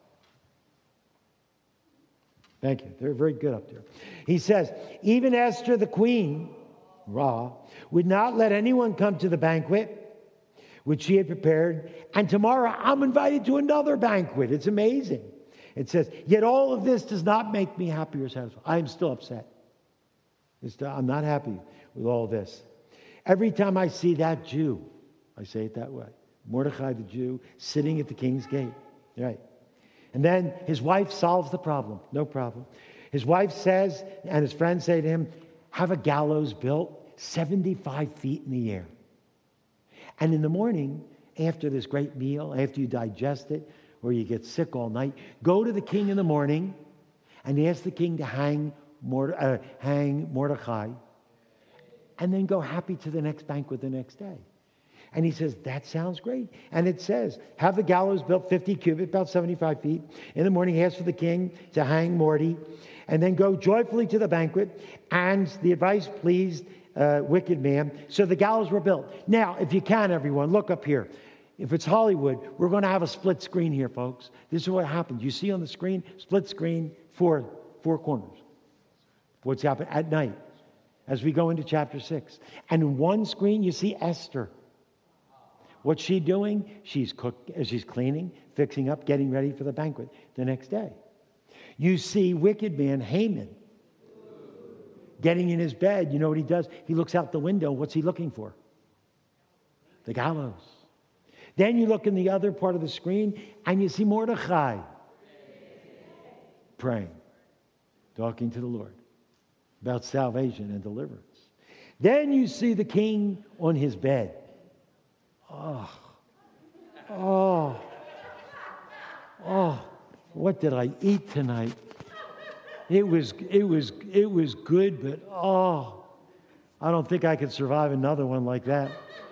thank you. They're very good up there. He says, even Esther the queen, Ra, would not let anyone come to the banquet which she had prepared. And tomorrow I'm invited to another banquet. It's amazing. It says, yet all of this does not make me happy or satisfied. I'm still upset. Still, I'm not happy with all this. Every time I see that Jew, I say it that way, Mordecai the Jew, sitting at the king's gate. Right. And then his wife solves the problem. No problem. His wife says, and his friends say to him, have a gallows built seventy-five feet in the air. And in the morning, after this great meal, after you digest it, or you get sick all night, go to the king in the morning and ask the king to hang, Morde- uh, hang Mordecai, and then go happy to the next banquet the next day. And he says, that sounds great. And it says, have the gallows built fifty cubits, about seventy-five feet. In the morning, he asks for the king to hang Morty, and then go joyfully to the banquet. And the advice pleased uh, wicked man. So the gallows were built. Now, if you can, everyone, look up here. If it's Hollywood, we're going to have a split screen here, folks. This is what happens. You see on the screen, split screen, four, four corners. What's happened at night as we go into chapter six. And in one screen, you see Esther. What's she doing? She's cook, she's cleaning, fixing up, getting ready for the banquet the next day. You see wicked man Haman getting in his bed. You know what he does? He looks out the window. What's he looking for? The gallows. Then you look in the other part of the screen and you see Mordecai praying, talking to the Lord about salvation and deliverance. Then you see the king on his bed. Oh, oh, oh, what did I eat tonight? It was, it was, it was good, but oh, I don't think I could survive another one like that.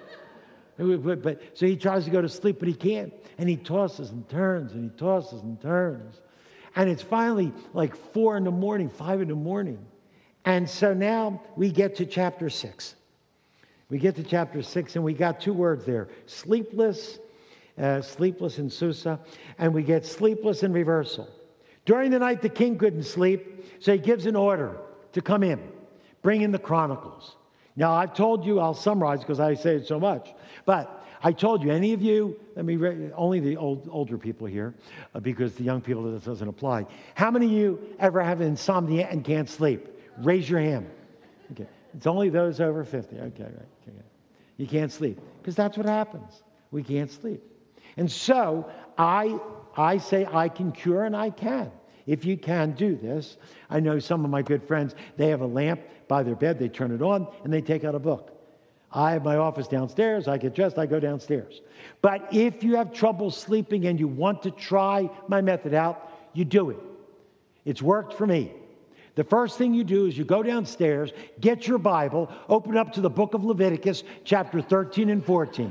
It was, but, but so he tries to go to sleep, but he can't. And he tosses and turns, and he tosses and turns. And it's finally like four in the morning, five in the morning. And so now we get to chapter six. We get to chapter six, and we got two words there. Sleepless, uh, sleepless in Susa, and we get sleepless in reversal. During the night, the king couldn't sleep, so he gives an order to come in, bring in the Chronicles. Now, I've told you, I'll summarize because I say it so much, but I told you, any of you, let me re- only the old, older people here, uh, because the young people, this doesn't apply. How many of you ever have insomnia and can't sleep? Raise your hand. Okay. It's only those over fifty. Okay, right. Okay. You can't sleep because that's what happens. We can't sleep. And so I, I say I can cure, and I can. If you can do this, I know some of my good friends, they have a lamp by their bed, they turn it on, and they take out a book. I have my office downstairs, I get dressed, I go downstairs. But if you have trouble sleeping and you want to try my method out, you do it. It's worked for me. The first thing you do is you go downstairs, get your Bible, open up to the book of Leviticus, chapter thirteen and fourteen.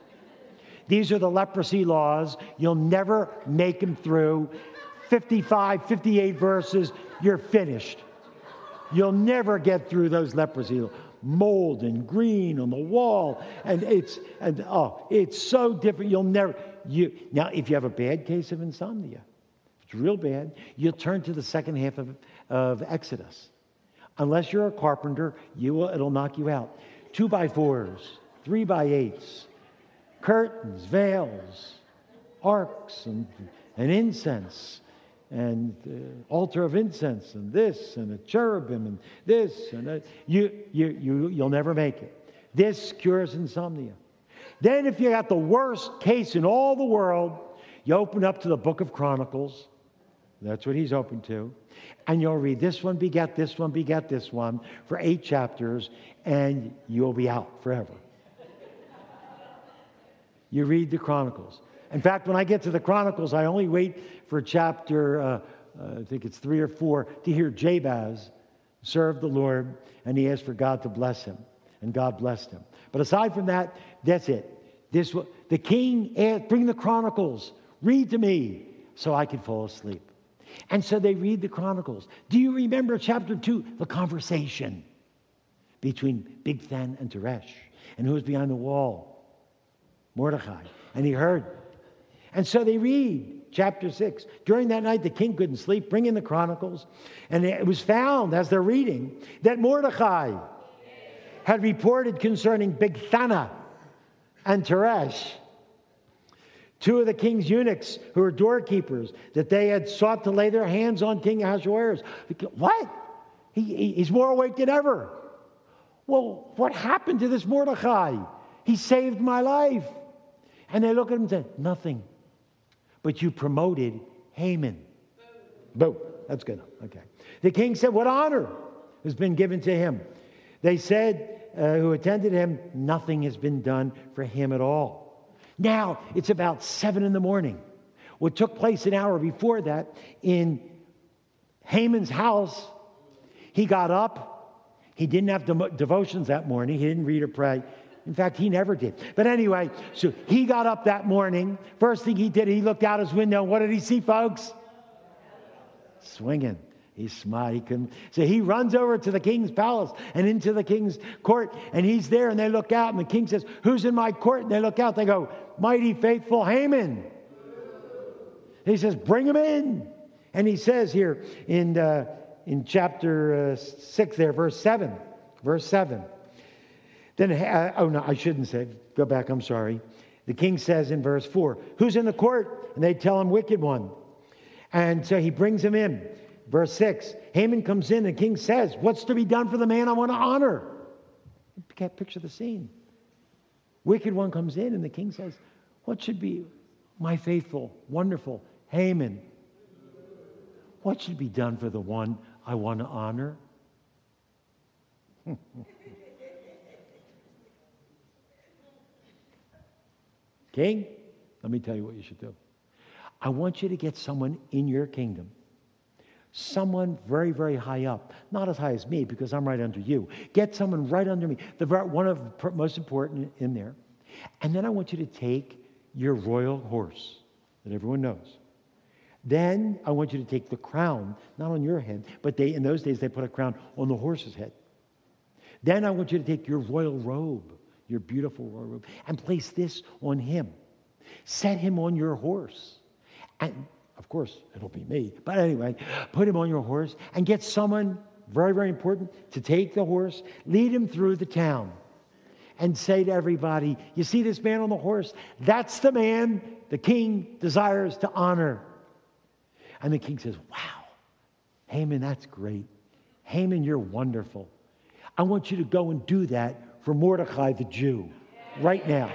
These are the leprosy laws. You'll never make them through. fifty-five, fifty-eight verses, you're finished. You'll never get through those leprosy laws. Mold and green on the wall, and it's and oh, it's so different. You'll never you now. If you have a bad case of insomnia, it's real bad. You'll turn to the second half of of Exodus. Unless you're a carpenter, you will it'll knock you out. Two by fours, three by eights, curtains, veils, arcs, and and incense. And uh, altar of incense, and this, and a cherubim, and this, and a, you, you, you, you'll never make it. This cures insomnia. Then if you got the worst case in all the world, you open up to the book of Chronicles. That's what he's open to. And you'll read this one begat this one begat this one for eight chapters, and you'll be out forever. You read the Chronicles. In fact, when I get to the Chronicles, I only wait for chapter, uh, uh, I think it's three or four, to hear Jabez serve the Lord, and he asked for God to bless him, and God blessed him. But aside from that, that's it. This the king asked, bring the Chronicles, read to me, so I could fall asleep. And so they read the Chronicles. Do you remember chapter two, the conversation between Bigthan and Teresh, and who was behind the wall? Mordecai. And he heard. And so they read chapter six. During that night, the king couldn't sleep. Bring in the Chronicles. And it was found, as they're reading, that Mordecai had reported concerning Bigthana and Teresh, two of the king's eunuchs who were doorkeepers, that they had sought to lay their hands on King Ahasuerus. What? He, he's more awake than ever. Well, what happened to this Mordecai? He saved my life. And they look at him and say, nothing. But you promoted Haman. Boom. That's good. Okay. The king said, what honor has been given to him? They said, uh, who attended him, nothing has been done for him at all. Now, it's about seven in the morning. What took place an hour before that in Haman's house, he got up. He didn't have de- devotions that morning. He didn't read or pray. In fact, he never did. But anyway, so he got up that morning. First thing he did, he looked out his window. What did he see, folks? Swinging. He smiled. He couldn't. So he runs over to the king's palace and into the king's court. And he's there, and they look out. And the king says, who's in my court? And they look out. They go, mighty faithful Haman. He says, bring him in. And he says here in, uh, in chapter uh, six there, verse seven. Verse seven. Then, uh, oh no, I shouldn't say. Go back, I'm sorry. The king says in verse four, who's in the court? And they tell him, wicked one. And so he brings him in. Verse six, Haman comes in, and the king says, what's to be done for the man I want to honor? You can't picture the scene. Wicked one comes in, and the king says, what should be my faithful, wonderful Haman? What should be done for the one I want to honor? King, let me tell you what you should do. I want you to get someone in your kingdom. Someone very, very high up. Not as high as me, because I'm right under you. Get someone right under me. The one of the most important in there. And then I want you to take your royal horse that everyone knows. Then I want you to take the crown, not on your head, but they in those days they put a crown on the horse's head. Then I want you to take your royal robe, your beautiful royal robe, and place this on him. Set him on your horse. And of course, it'll be me. But anyway, put him on your horse and get someone, very, very important, to take the horse, lead him through the town, and say to everybody, you see this man on the horse? That's the man the king desires to honor. And the king says, wow, Haman, that's great. Haman, you're wonderful. I want you to go and do that for Mordecai the Jew right now.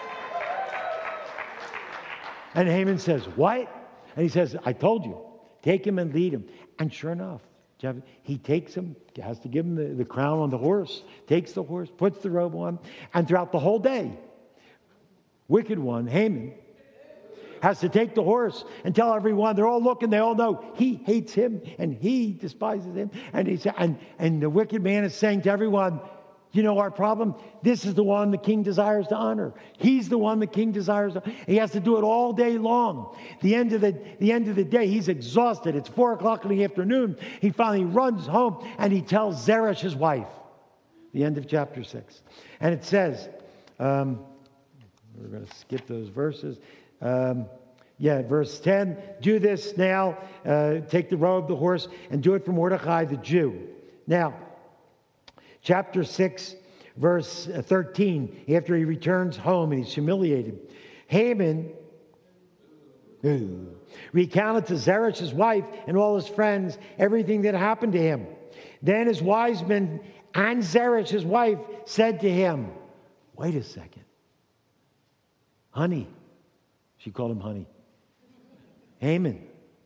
And Haman says, what? And he says, I told you, take him and lead him. And sure enough, he takes him, has to give him the, the crown on the horse, takes the horse, puts the robe on, and throughout the whole day, wicked one, Haman, has to take the horse and tell everyone, they're all looking, they all know he hates him and he despises him. And, he's, and, and the wicked man is saying to everyone, you know our problem? This is the one the king desires to honor. He's the one the king desires to honor. He has to do it all day long. The end of the, the end of the day, he's exhausted. It's four o'clock in the afternoon. He finally runs home and he tells Zeresh, his wife. The end of chapter six. And it says, um, we're going to skip those verses. Um, yeah, verse ten, do this now. Uh, take the robe, the horse, and do it for Mordecai the Jew. Now, chapter six, verse thirteen, after he returns home and he's humiliated, Haman ooh, recounted to Zeresh, his wife, and all his friends everything that happened to him. Then his wise men and Zeresh, his wife, said to him, wait a second. Honey. She called him honey. Haman.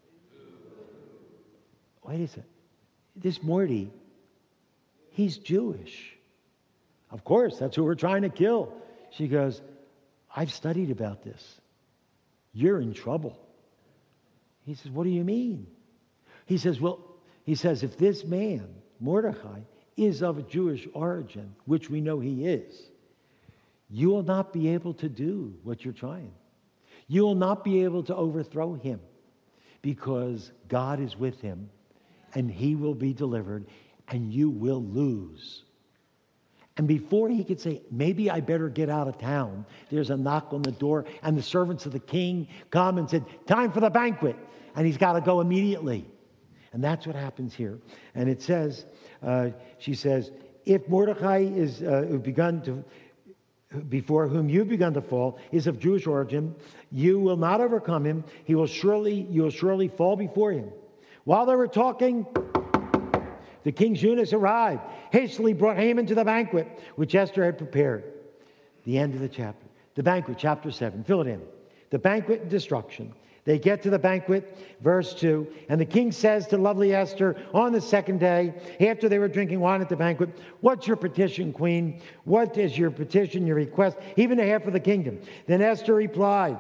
Wait a second. This Morty, he's Jewish. Of course, that's who we're trying to kill. She goes, I've studied about this. You're in trouble. He says, what do you mean? He says, well, he says, if this man, Mordecai, is of a Jewish origin, which we know he is, you will not be able to do what you're trying. You will not be able to overthrow him because God is with him and he will be delivered and you will lose. And before he could say, maybe I better get out of town, there's a knock on the door and the servants of the king come and said, time for the banquet. And he's got to go immediately. And that's what happens here. And it says, uh, she says, if Mordecai is uh, begun to... before whom you've begun to fall, is of Jewish origin, you will not overcome him. He will surely, you will surely fall before him. While they were talking, the king's eunuchs arrived, hastily brought Haman to the banquet, which Esther had prepared. The end of the chapter. The banquet, chapter seven. Fill it in. The banquet and destruction. They get to the banquet, verse two, and the king says to lovely Esther on the second day, after they were drinking wine at the banquet, what's your petition, queen? What is your petition, your request, even a half of the kingdom? Then Esther replied,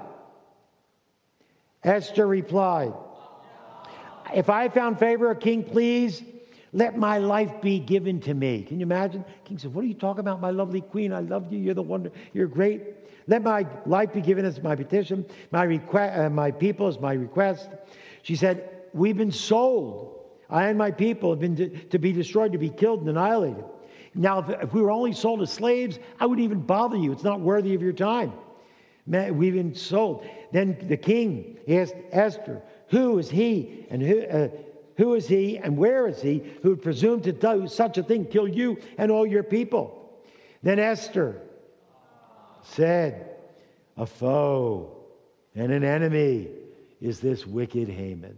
Esther replied, if I found favor, O king, please Let my life be given to me. Can you imagine? King said, what are you talking about, my lovely queen? I love you. You're the wonder. You're great. Let my life be given as my petition. My request, uh, my people as my request. She said, we've been sold. I and my people have been to, to be destroyed, to be killed and annihilated. Now, if, if we were only sold as slaves, I wouldn't even bother you. It's not worthy of your time. Man, we've been sold. Then the king asked Esther, who is he and who, uh, who is he and where is he who would presume to do such a thing, kill you and all your people? Then Esther said, a foe and an enemy is this wicked Haman.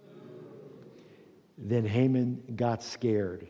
Then Haman got scared,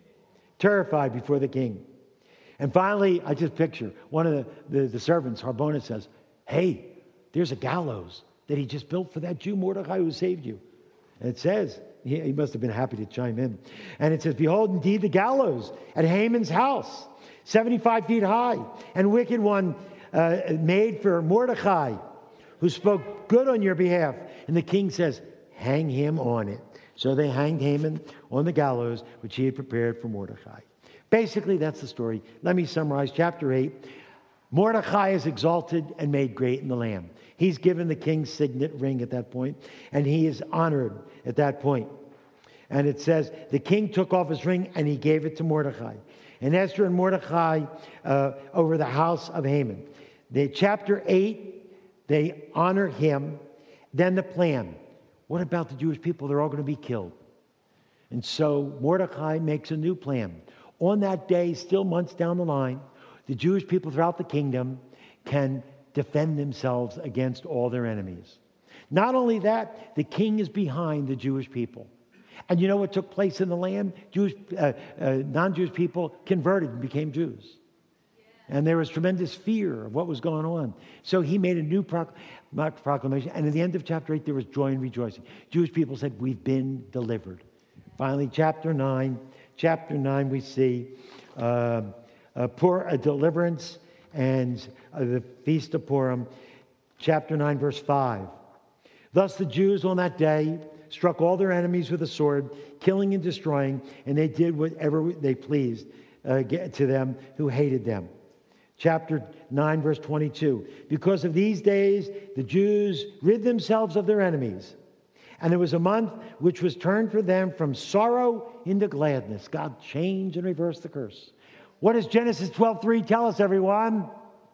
terrified before the king. And finally, I just picture one of the, the, the servants, Harbona, says, hey, there's a gallows that he just built for that Jew Mordecai who saved you. And it says, he, he must have been happy to chime in. And it says, behold, indeed, the gallows at Haman's house, seventy-five feet high, and wicked one uh, made for Mordecai, who spoke good on your behalf. And the king says, hang him on it. So they hanged Haman on the gallows, which he had prepared for Mordecai. Basically, that's the story. Let me summarize. Chapter eight. Mordecai is exalted and made great in the land. He's given the king's signet ring at that point, and he is honored at that point. And it says, the king took off his ring and he gave it to Mordecai. And Esther and Mordecai uh, over the house of Haman. They, chapter eight, they honor him. Then the plan. What about the Jewish people? They're all going to be killed. And so Mordecai makes a new plan. On that day, still months down the line, the Jewish people throughout the kingdom can defend themselves against all their enemies. Not only that, the king is behind the Jewish people. And you know what took place in the land? Jewish, uh, uh, non-Jewish people converted and became Jews. And there was tremendous fear of what was going on. So he made a new proc- proclamation. And at the end of chapter eight, there was joy and rejoicing. Jewish people said, we've been delivered. Finally, chapter nine. Chapter nine, we see uh, a, Pur- a deliverance and uh, the Feast of Purim. Chapter nine, verse five. Thus the Jews on that day struck all their enemies with a sword, killing and destroying, and they did whatever they pleased uh, to them who hated them. Chapter nine, verse twenty-two. Because of these days, the Jews rid themselves of their enemies. And there was a month which was turned for them from sorrow into gladness. God changed and reversed the curse. What does Genesis twelve three tell us, everyone?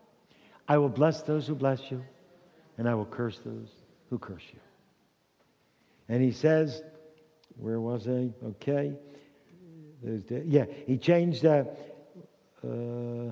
I will bless those who bless you, and I will curse those who curse you. And he says, where was I? Okay. There's the, yeah, he changed... Uh, uh,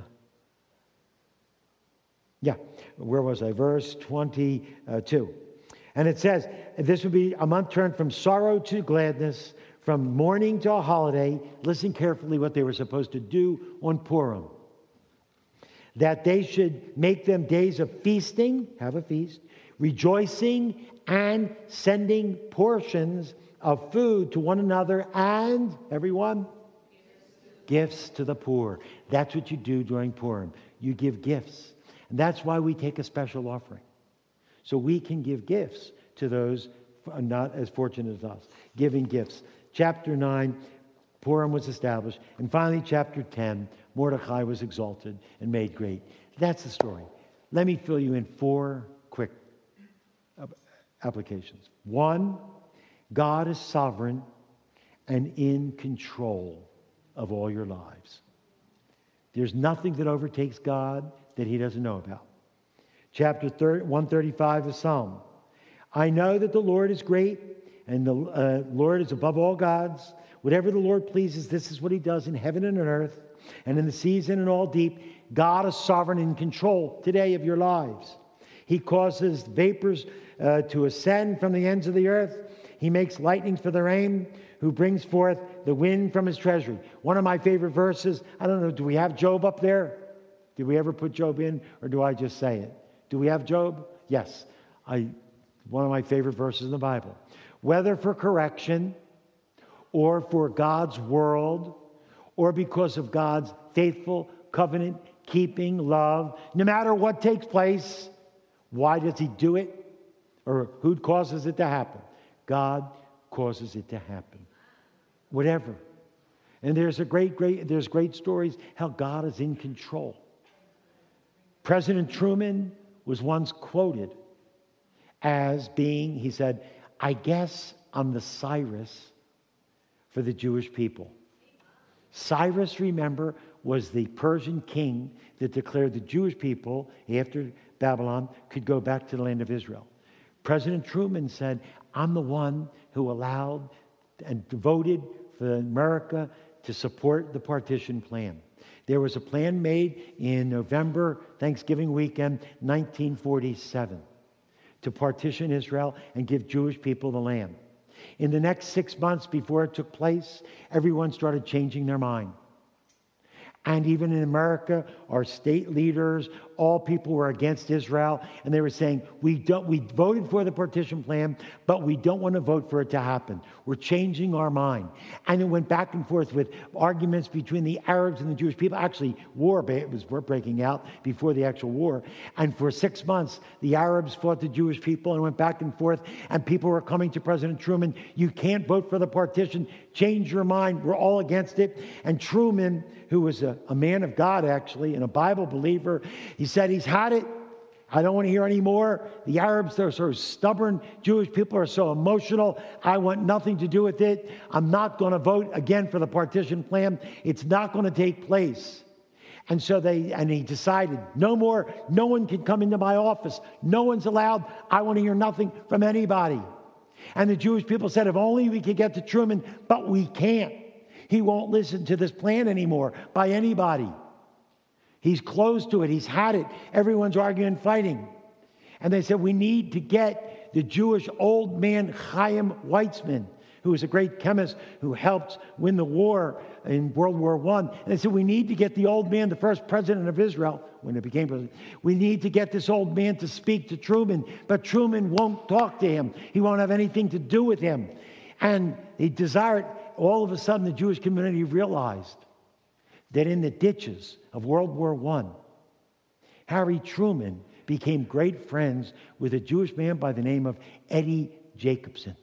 Yeah, where was I? Verse twenty-two. And it says, this would be a month turned from sorrow to gladness, from mourning to a holiday. Listen carefully what they were supposed to do on Purim. That they should make them days of feasting, have a feast, rejoicing, and sending portions of food to one another and, everyone, gifts to the poor. That's what you do during Purim. You give gifts. And that's why we take a special offering. So we can give gifts to those not as fortunate as us. Giving gifts. Chapter nine, Purim was established. And finally, chapter ten, Mordecai was exalted and made great. That's the story. Let me fill you in four quick applications. One, God is sovereign and in control of all your lives. There's nothing that overtakes God that he doesn't know about. Chapter one thirty-five of Psalm. I know that the Lord is great and the uh, Lord is above all gods. Whatever the Lord pleases, this is what he does in heaven and on earth and in the seas and in all deep. God is sovereign and in control today of your lives. He causes vapors uh, to ascend from the ends of the earth. He makes lightnings for the rain, who brings forth the wind from his treasury. One of my favorite verses, I don't know, do we have Job up there? Did we ever put Job in, or do I just say it? Do we have Job? Yes. I, one of my favorite verses in the Bible. Whether for correction, or for God's world, or because of God's faithful covenant-keeping love, no matter what takes place, why does he do it? Or who causes it to happen? God causes it to happen. Whatever. And there's a great, great, there's great stories how God is in control. President Truman was once quoted as being, he said, I guess I'm the Cyrus for the Jewish people. Cyrus, remember, was the Persian king that declared the Jewish people, after Babylon, could go back to the land of Israel. President Truman said, I'm the one who allowed and voted for America to support the partition plan. There was a plan made in November, Thanksgiving weekend, nineteen forty-seven, to partition Israel and give Jewish people the land. In the next six months before it took place, everyone started changing their mind. And even in America, our state leaders, all people were against Israel, and they were saying, we don't, we voted for the partition plan, but we don't want to vote for it to happen. We're changing our mind. And it went back and forth with arguments between the Arabs and the Jewish people. Actually, war was breaking out before the actual war. And for six months, the Arabs fought the Jewish people and went back and forth, and people were coming to President Truman, you can't vote for the partition, change your mind, we're all against it. And Truman, who was a, a man of God, actually, and a Bible believer, he said he's had it. I don't want to hear any more. The Arabs, they're so stubborn. Jewish people are so emotional. I want nothing to do with it. I'm not going to vote again for the partition plan. It's not going to take place. And so they, and he decided, no more, no one can come into my office. No one's allowed. I want to hear nothing from anybody. And the Jewish people said, if only we could get to Truman, but we can't. He won't listen to this plan anymore by anybody. He's closed to it. He's had it. Everyone's arguing and fighting. And they said, we need to get the Jewish old man Chaim Weizmann, who was a great chemist who helped win the war in World War One. And they said, we need to get the old man, the first president of Israel, when it became president. We need to get this old man to speak to Truman. But Truman won't talk to him. He won't have anything to do with him. And he desired, all of a sudden, the Jewish community realized that in the ditches of World War One, Harry Truman became great friends with a Jewish man by the name of Eddie Jacobson.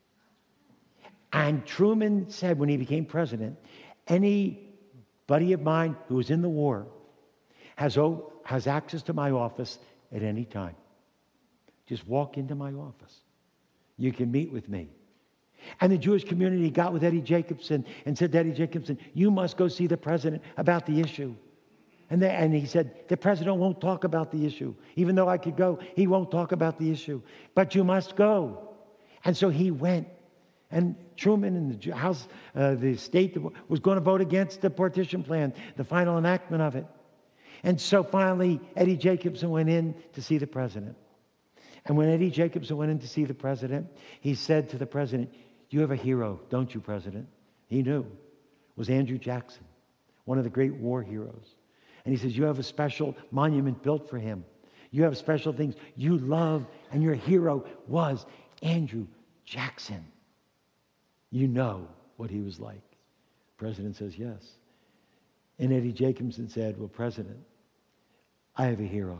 And Truman said when he became president, any buddy of mine who was in the war has, has access to my office at any time. Just walk into my office. You can meet with me. And the Jewish community got with Eddie Jacobson and said to Eddie Jacobson, you must go see the president about the issue. And, they, and he said, the president won't talk about the issue. Even though I could go, he won't talk about the issue. But you must go. And so he went. And Truman and the House, uh, the state was going to vote against the partition plan, the final enactment of it. And so finally, Eddie Jacobson went in to see the president. And when Eddie Jacobson went in to see the president, he said to the president, you have a hero, don't you, President? He knew. It was Andrew Jackson, one of the great war heroes. And he says, you have a special monument built for him. You have special things you love, and your hero was Andrew Jackson. You know what he was like. The president says, yes. And Eddie Jacobson said, well, President, I have a hero.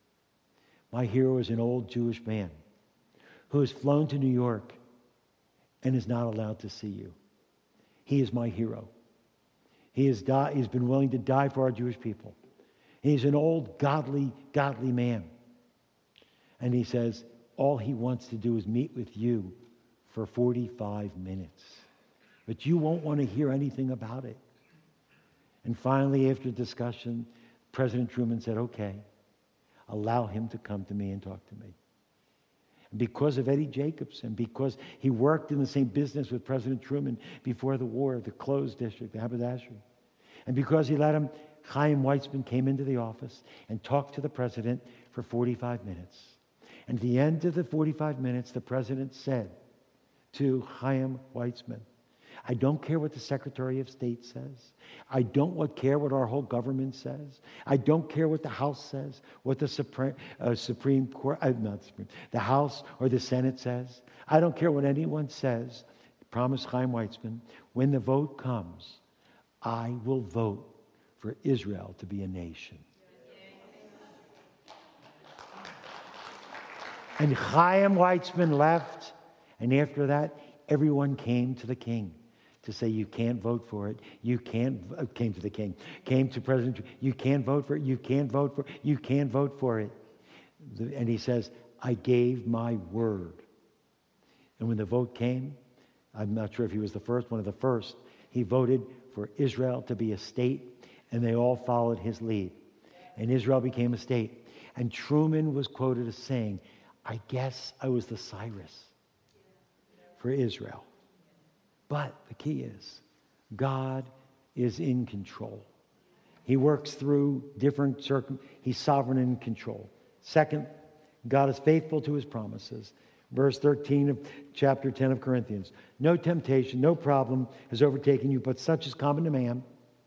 My hero is an old Jewish man who has flown to New York and is not allowed to see you. He is my hero. He has died, he's been willing to die for our Jewish people. He's an old, godly, godly man. And he says, all he wants to do is meet with you for forty-five minutes. But you won't want to hear anything about it. And finally, after discussion, President Truman said, okay, allow him to come to me and talk to me. And because of Eddie Jacobson, because he worked in the same business with President Truman before the war, the clothes district, the haberdashery, and because he let him, Chaim Weizmann came into the office and talked to the president for forty-five minutes. And at the end of the forty-five minutes, the president said to Chaim Weizmann, I don't care what the Secretary of State says. I don't what care what our whole government says. I don't care what the House says, what the Supreme, uh, Supreme Court, uh, not Supreme, the House or the Senate says. I don't care what anyone says. Promise Chaim Weizmann, when the vote comes, I will vote for Israel to be a nation. And Chaim Weizmann left, and after that, everyone came to the king to say you can't vote for it. You can't, uh, came to the king, came to President, you can't vote for it, you can't vote for it, you can't vote for it. And he says, I gave my word. And when the vote came, I'm not sure if he was the first, one of the first, he voted for Israel to be a state, and they all followed his lead. And Israel became a state. And Truman was quoted as saying, I guess I was the Cyrus for Israel. But the key is, God is in control. He works through different circum. He's sovereign and in control. Second, God is faithful to his promises. Verse thirteen of chapter ten of Corinthians. No temptation, no problem has overtaken you, but such is common to man.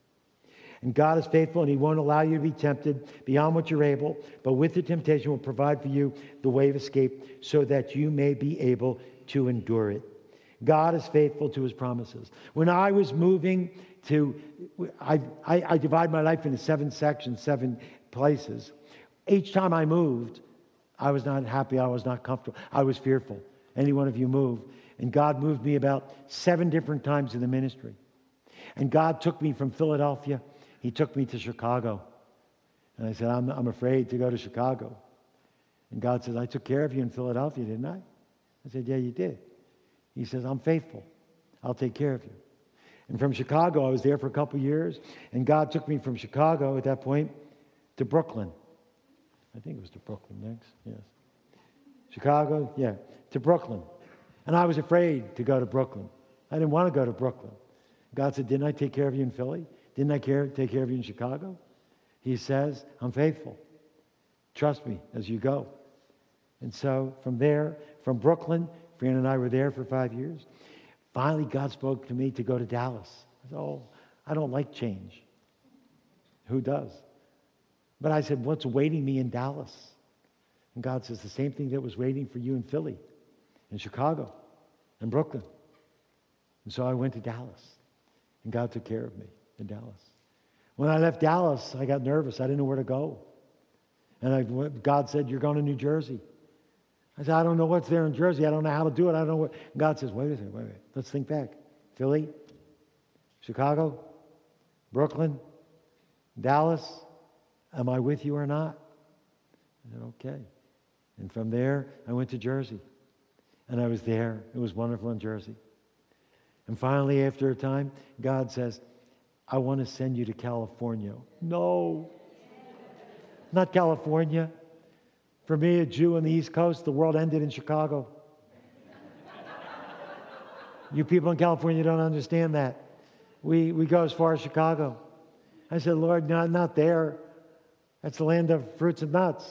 And God is faithful, and he won't allow you to be tempted beyond what you're able, but with the temptation will provide for you the way of escape so that you may be able to endure it. God is faithful to his promises. When I was moving to, I, I, I divide my life into seven sections, seven places. Each time I moved, I was not happy, I was not comfortable, I was fearful. Any one of you move. And God moved me about seven different times in the ministry. And God took me from Philadelphia. He took me to Chicago. And I said, I'm, I'm afraid to go to Chicago. And God says, I took care of you in Philadelphia, didn't I? I said, yeah, you did. He says, I'm faithful. I'll take care of you. And from Chicago, I was there for a couple years. And God took me from Chicago at that point to Brooklyn. I think it was to Brooklyn next, yes. Chicago, yeah, to Brooklyn. And I was afraid to go to Brooklyn. I didn't want to go to Brooklyn. God said, didn't I take care of you in Philly? Didn't I care, take care of you in Chicago? He says, I'm faithful. Trust me as you go. And so from there, from Brooklyn, Fran and I were there for five years. Finally, God spoke to me to go to Dallas. I said, oh, I don't like change. Who does? But I said, what's awaiting me in Dallas? And God says, the same thing that was waiting for you in Philly, in Chicago, and Brooklyn. And so I went to Dallas, and God took care of me in Dallas. When I left Dallas, I got nervous. I didn't know where to go. And I, God said, you're going to New Jersey. I said, I don't know what's there in Jersey. I don't know how to do it. I don't know what. And God says, wait a second, wait a minute. Let's think back. Philly, Chicago, Brooklyn, Dallas. Am I with you or not? I said, okay. And from there, I went to Jersey. And I was there. It was wonderful in Jersey. And finally, after a time, God says, I want to send you to California. No. Not California. For me, a Jew on the East Coast, the world ended in Chicago. You people in California don't understand that. We we go as far as Chicago. I said, Lord, not, not there. That's the land of fruits and nuts.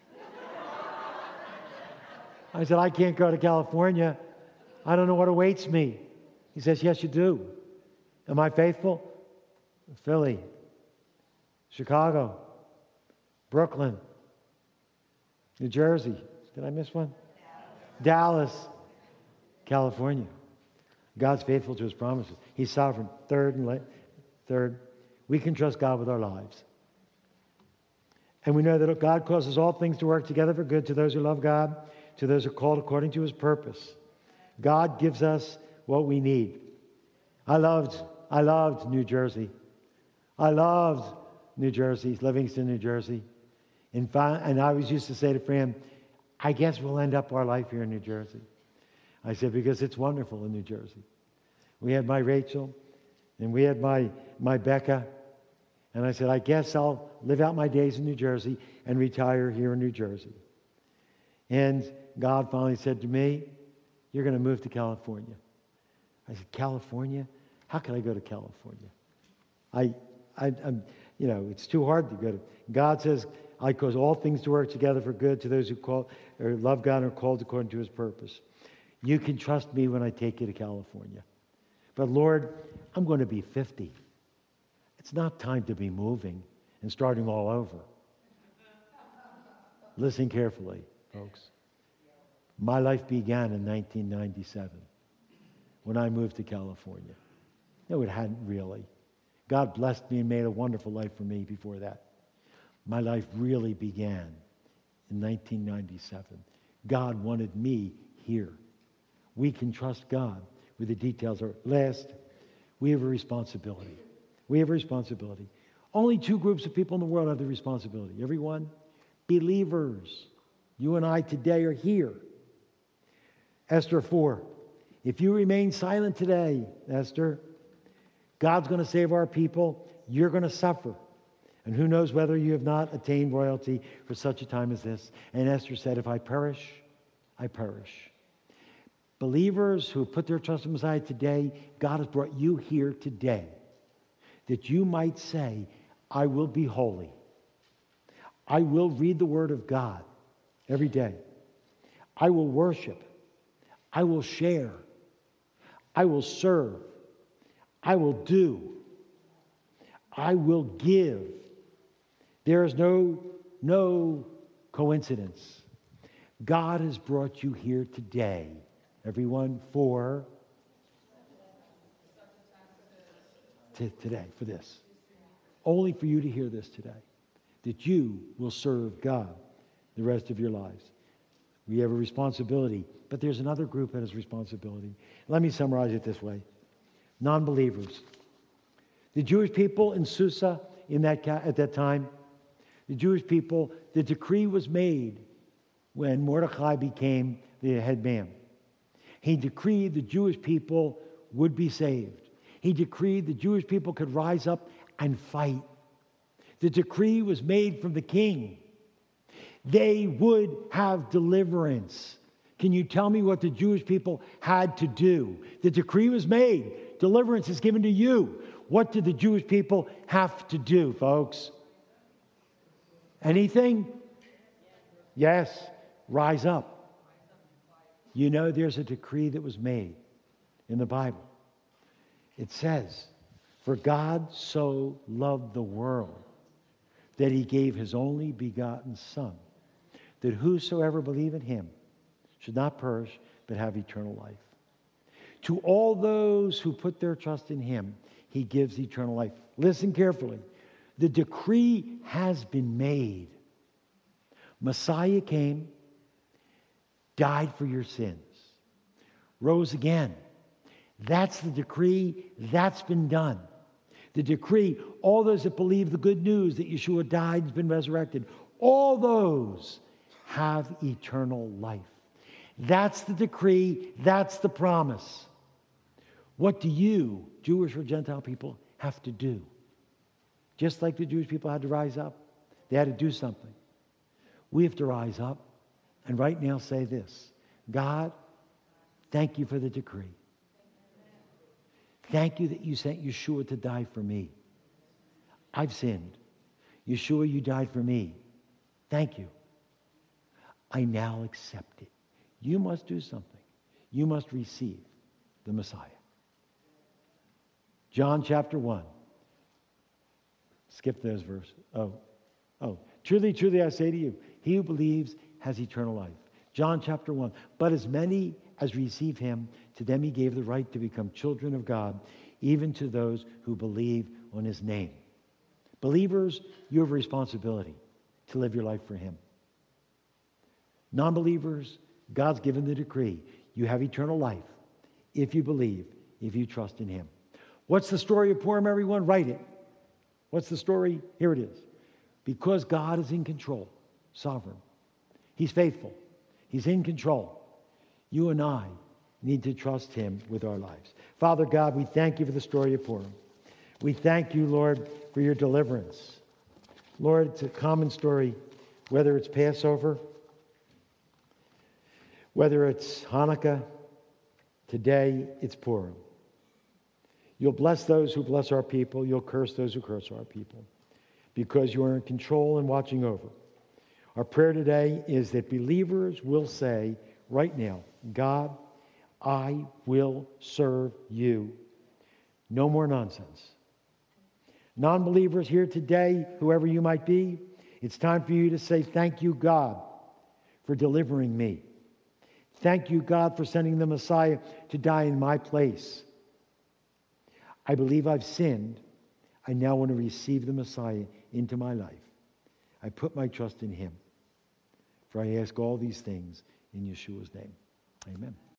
I said, I can't go to California. I don't know what awaits me. He says, yes, you do. Am I faithful? Philly, Chicago, Brooklyn, New Jersey. Did I miss one? Dallas, California. God's faithful to his promises. He's sovereign. Third, and la- third, we can trust God with our lives. And we know that God causes all things to work together for good to those who love God, to those who are called according to his purpose. God gives us what we need. I loved, I loved New Jersey. I loved New Jersey, Livingston, New Jersey. And, fi- and I always used to say to Fran, I guess we'll end up our life here in New Jersey. I said, because it's wonderful in New Jersey. We had my Rachel, and we had my, my Becca. And I said, I guess I'll live out my days in New Jersey and retire here in New Jersey. And God finally said to me, you're going to move to California. I said, California? How can I go to California? I, I, I'm, you know, it's too hard to go to. God says, I cause all things to work together for good to those who call or love God and are called according to his purpose. You can trust me when I take you to California. But Lord, I'm going to be fifty. It's not time to be moving and starting all over. Listen carefully, folks. My life began in nineteen ninety-seven when I moved to California. No, it hadn't really. God blessed me and made a wonderful life for me before that. My life really began in nineteen ninety-seven. God wanted me here. We can trust God with the details. Last, We have a responsibility. We have a responsibility. Only two groups of people in the world have the responsibility. Everyone? Believers. You and I today are here. Esther four. If you remain silent today, Esther, God's going to save our people. You're going to suffer. And who knows whether you have not attained royalty for such a time as this. And Esther said, if I perish, I perish. Believers who put their trust in Messiah today, God has brought you here today that you might say, I will be holy. I will read the Word of God every day. I will worship. I will share. I will serve. I will do. I will give. There is no, no coincidence. God has brought you here today, everyone, for t- today, for this. Only for you to hear this today, that you will serve God the rest of your lives. We have a responsibility, but there's another group that has responsibility. Let me summarize it this way. Non-believers. The Jewish people in Susa in that ca- at that time, the Jewish people, the decree was made when Mordecai became the head man. He decreed the Jewish people would be saved. He decreed the Jewish people could rise up and fight. The decree was made from the king. They would have deliverance. Can you tell me what the Jewish people had to do? The decree was made. Deliverance is given to you. What did the Jewish people have to do, folks? Anything? Yes. Rise up. You know, there's a decree that was made in the Bible. It says, for God so loved the world that he gave his only begotten Son, that whosoever believe in him should not perish, but have eternal life. To all those who put their trust in him, he gives eternal life. Listen carefully. The decree has been made. Messiah came, died for your sins, rose again. That's the decree. That's been done. The decree, all those that believe the good news that Yeshua died and has been resurrected, all those have eternal life. That's the decree. That's the promise. What do you, Jewish or Gentile people, have to do? Just like the Jewish people had to rise up. They had to do something. We have to rise up and right now say this. God, thank you for the decree. Thank you that you sent Yeshua to die for me. I've sinned. Yeshua, you died for me. Thank you. I now accept it. You must do something. You must receive the Messiah. John chapter one. Skip those verses. Oh, oh. Truly, truly, I say to you, he who believes has eternal life. John chapter one. But as many as receive him, to them he gave the right to become children of God, even to those who believe on his name. Believers, you have a responsibility to live your life for him. Non-believers, God's given the decree. You have eternal life if you believe, if you trust in him. What's the story of Purim, everyone? Write it. What's the story? Here it is. Because God is in control, sovereign. He's faithful. He's in control. You and I need to trust him with our lives. Father God, we thank you for the story of Purim. We thank you, Lord, for your deliverance. Lord, it's a common story, whether it's Passover, whether it's Hanukkah, today it's Purim. You'll bless those who bless our people. You'll curse those who curse our people because you are in control and watching over. Our prayer today is that believers will say right now, God, I will serve you. No more nonsense. Non-believers here today, whoever you might be, it's time for you to say, thank you, God, for delivering me. Thank you, God, for sending the Messiah to die in my place. I believe I've sinned. I now want to receive the Messiah into my life. I put my trust in him. For I ask all these things in Yeshua's name. Amen.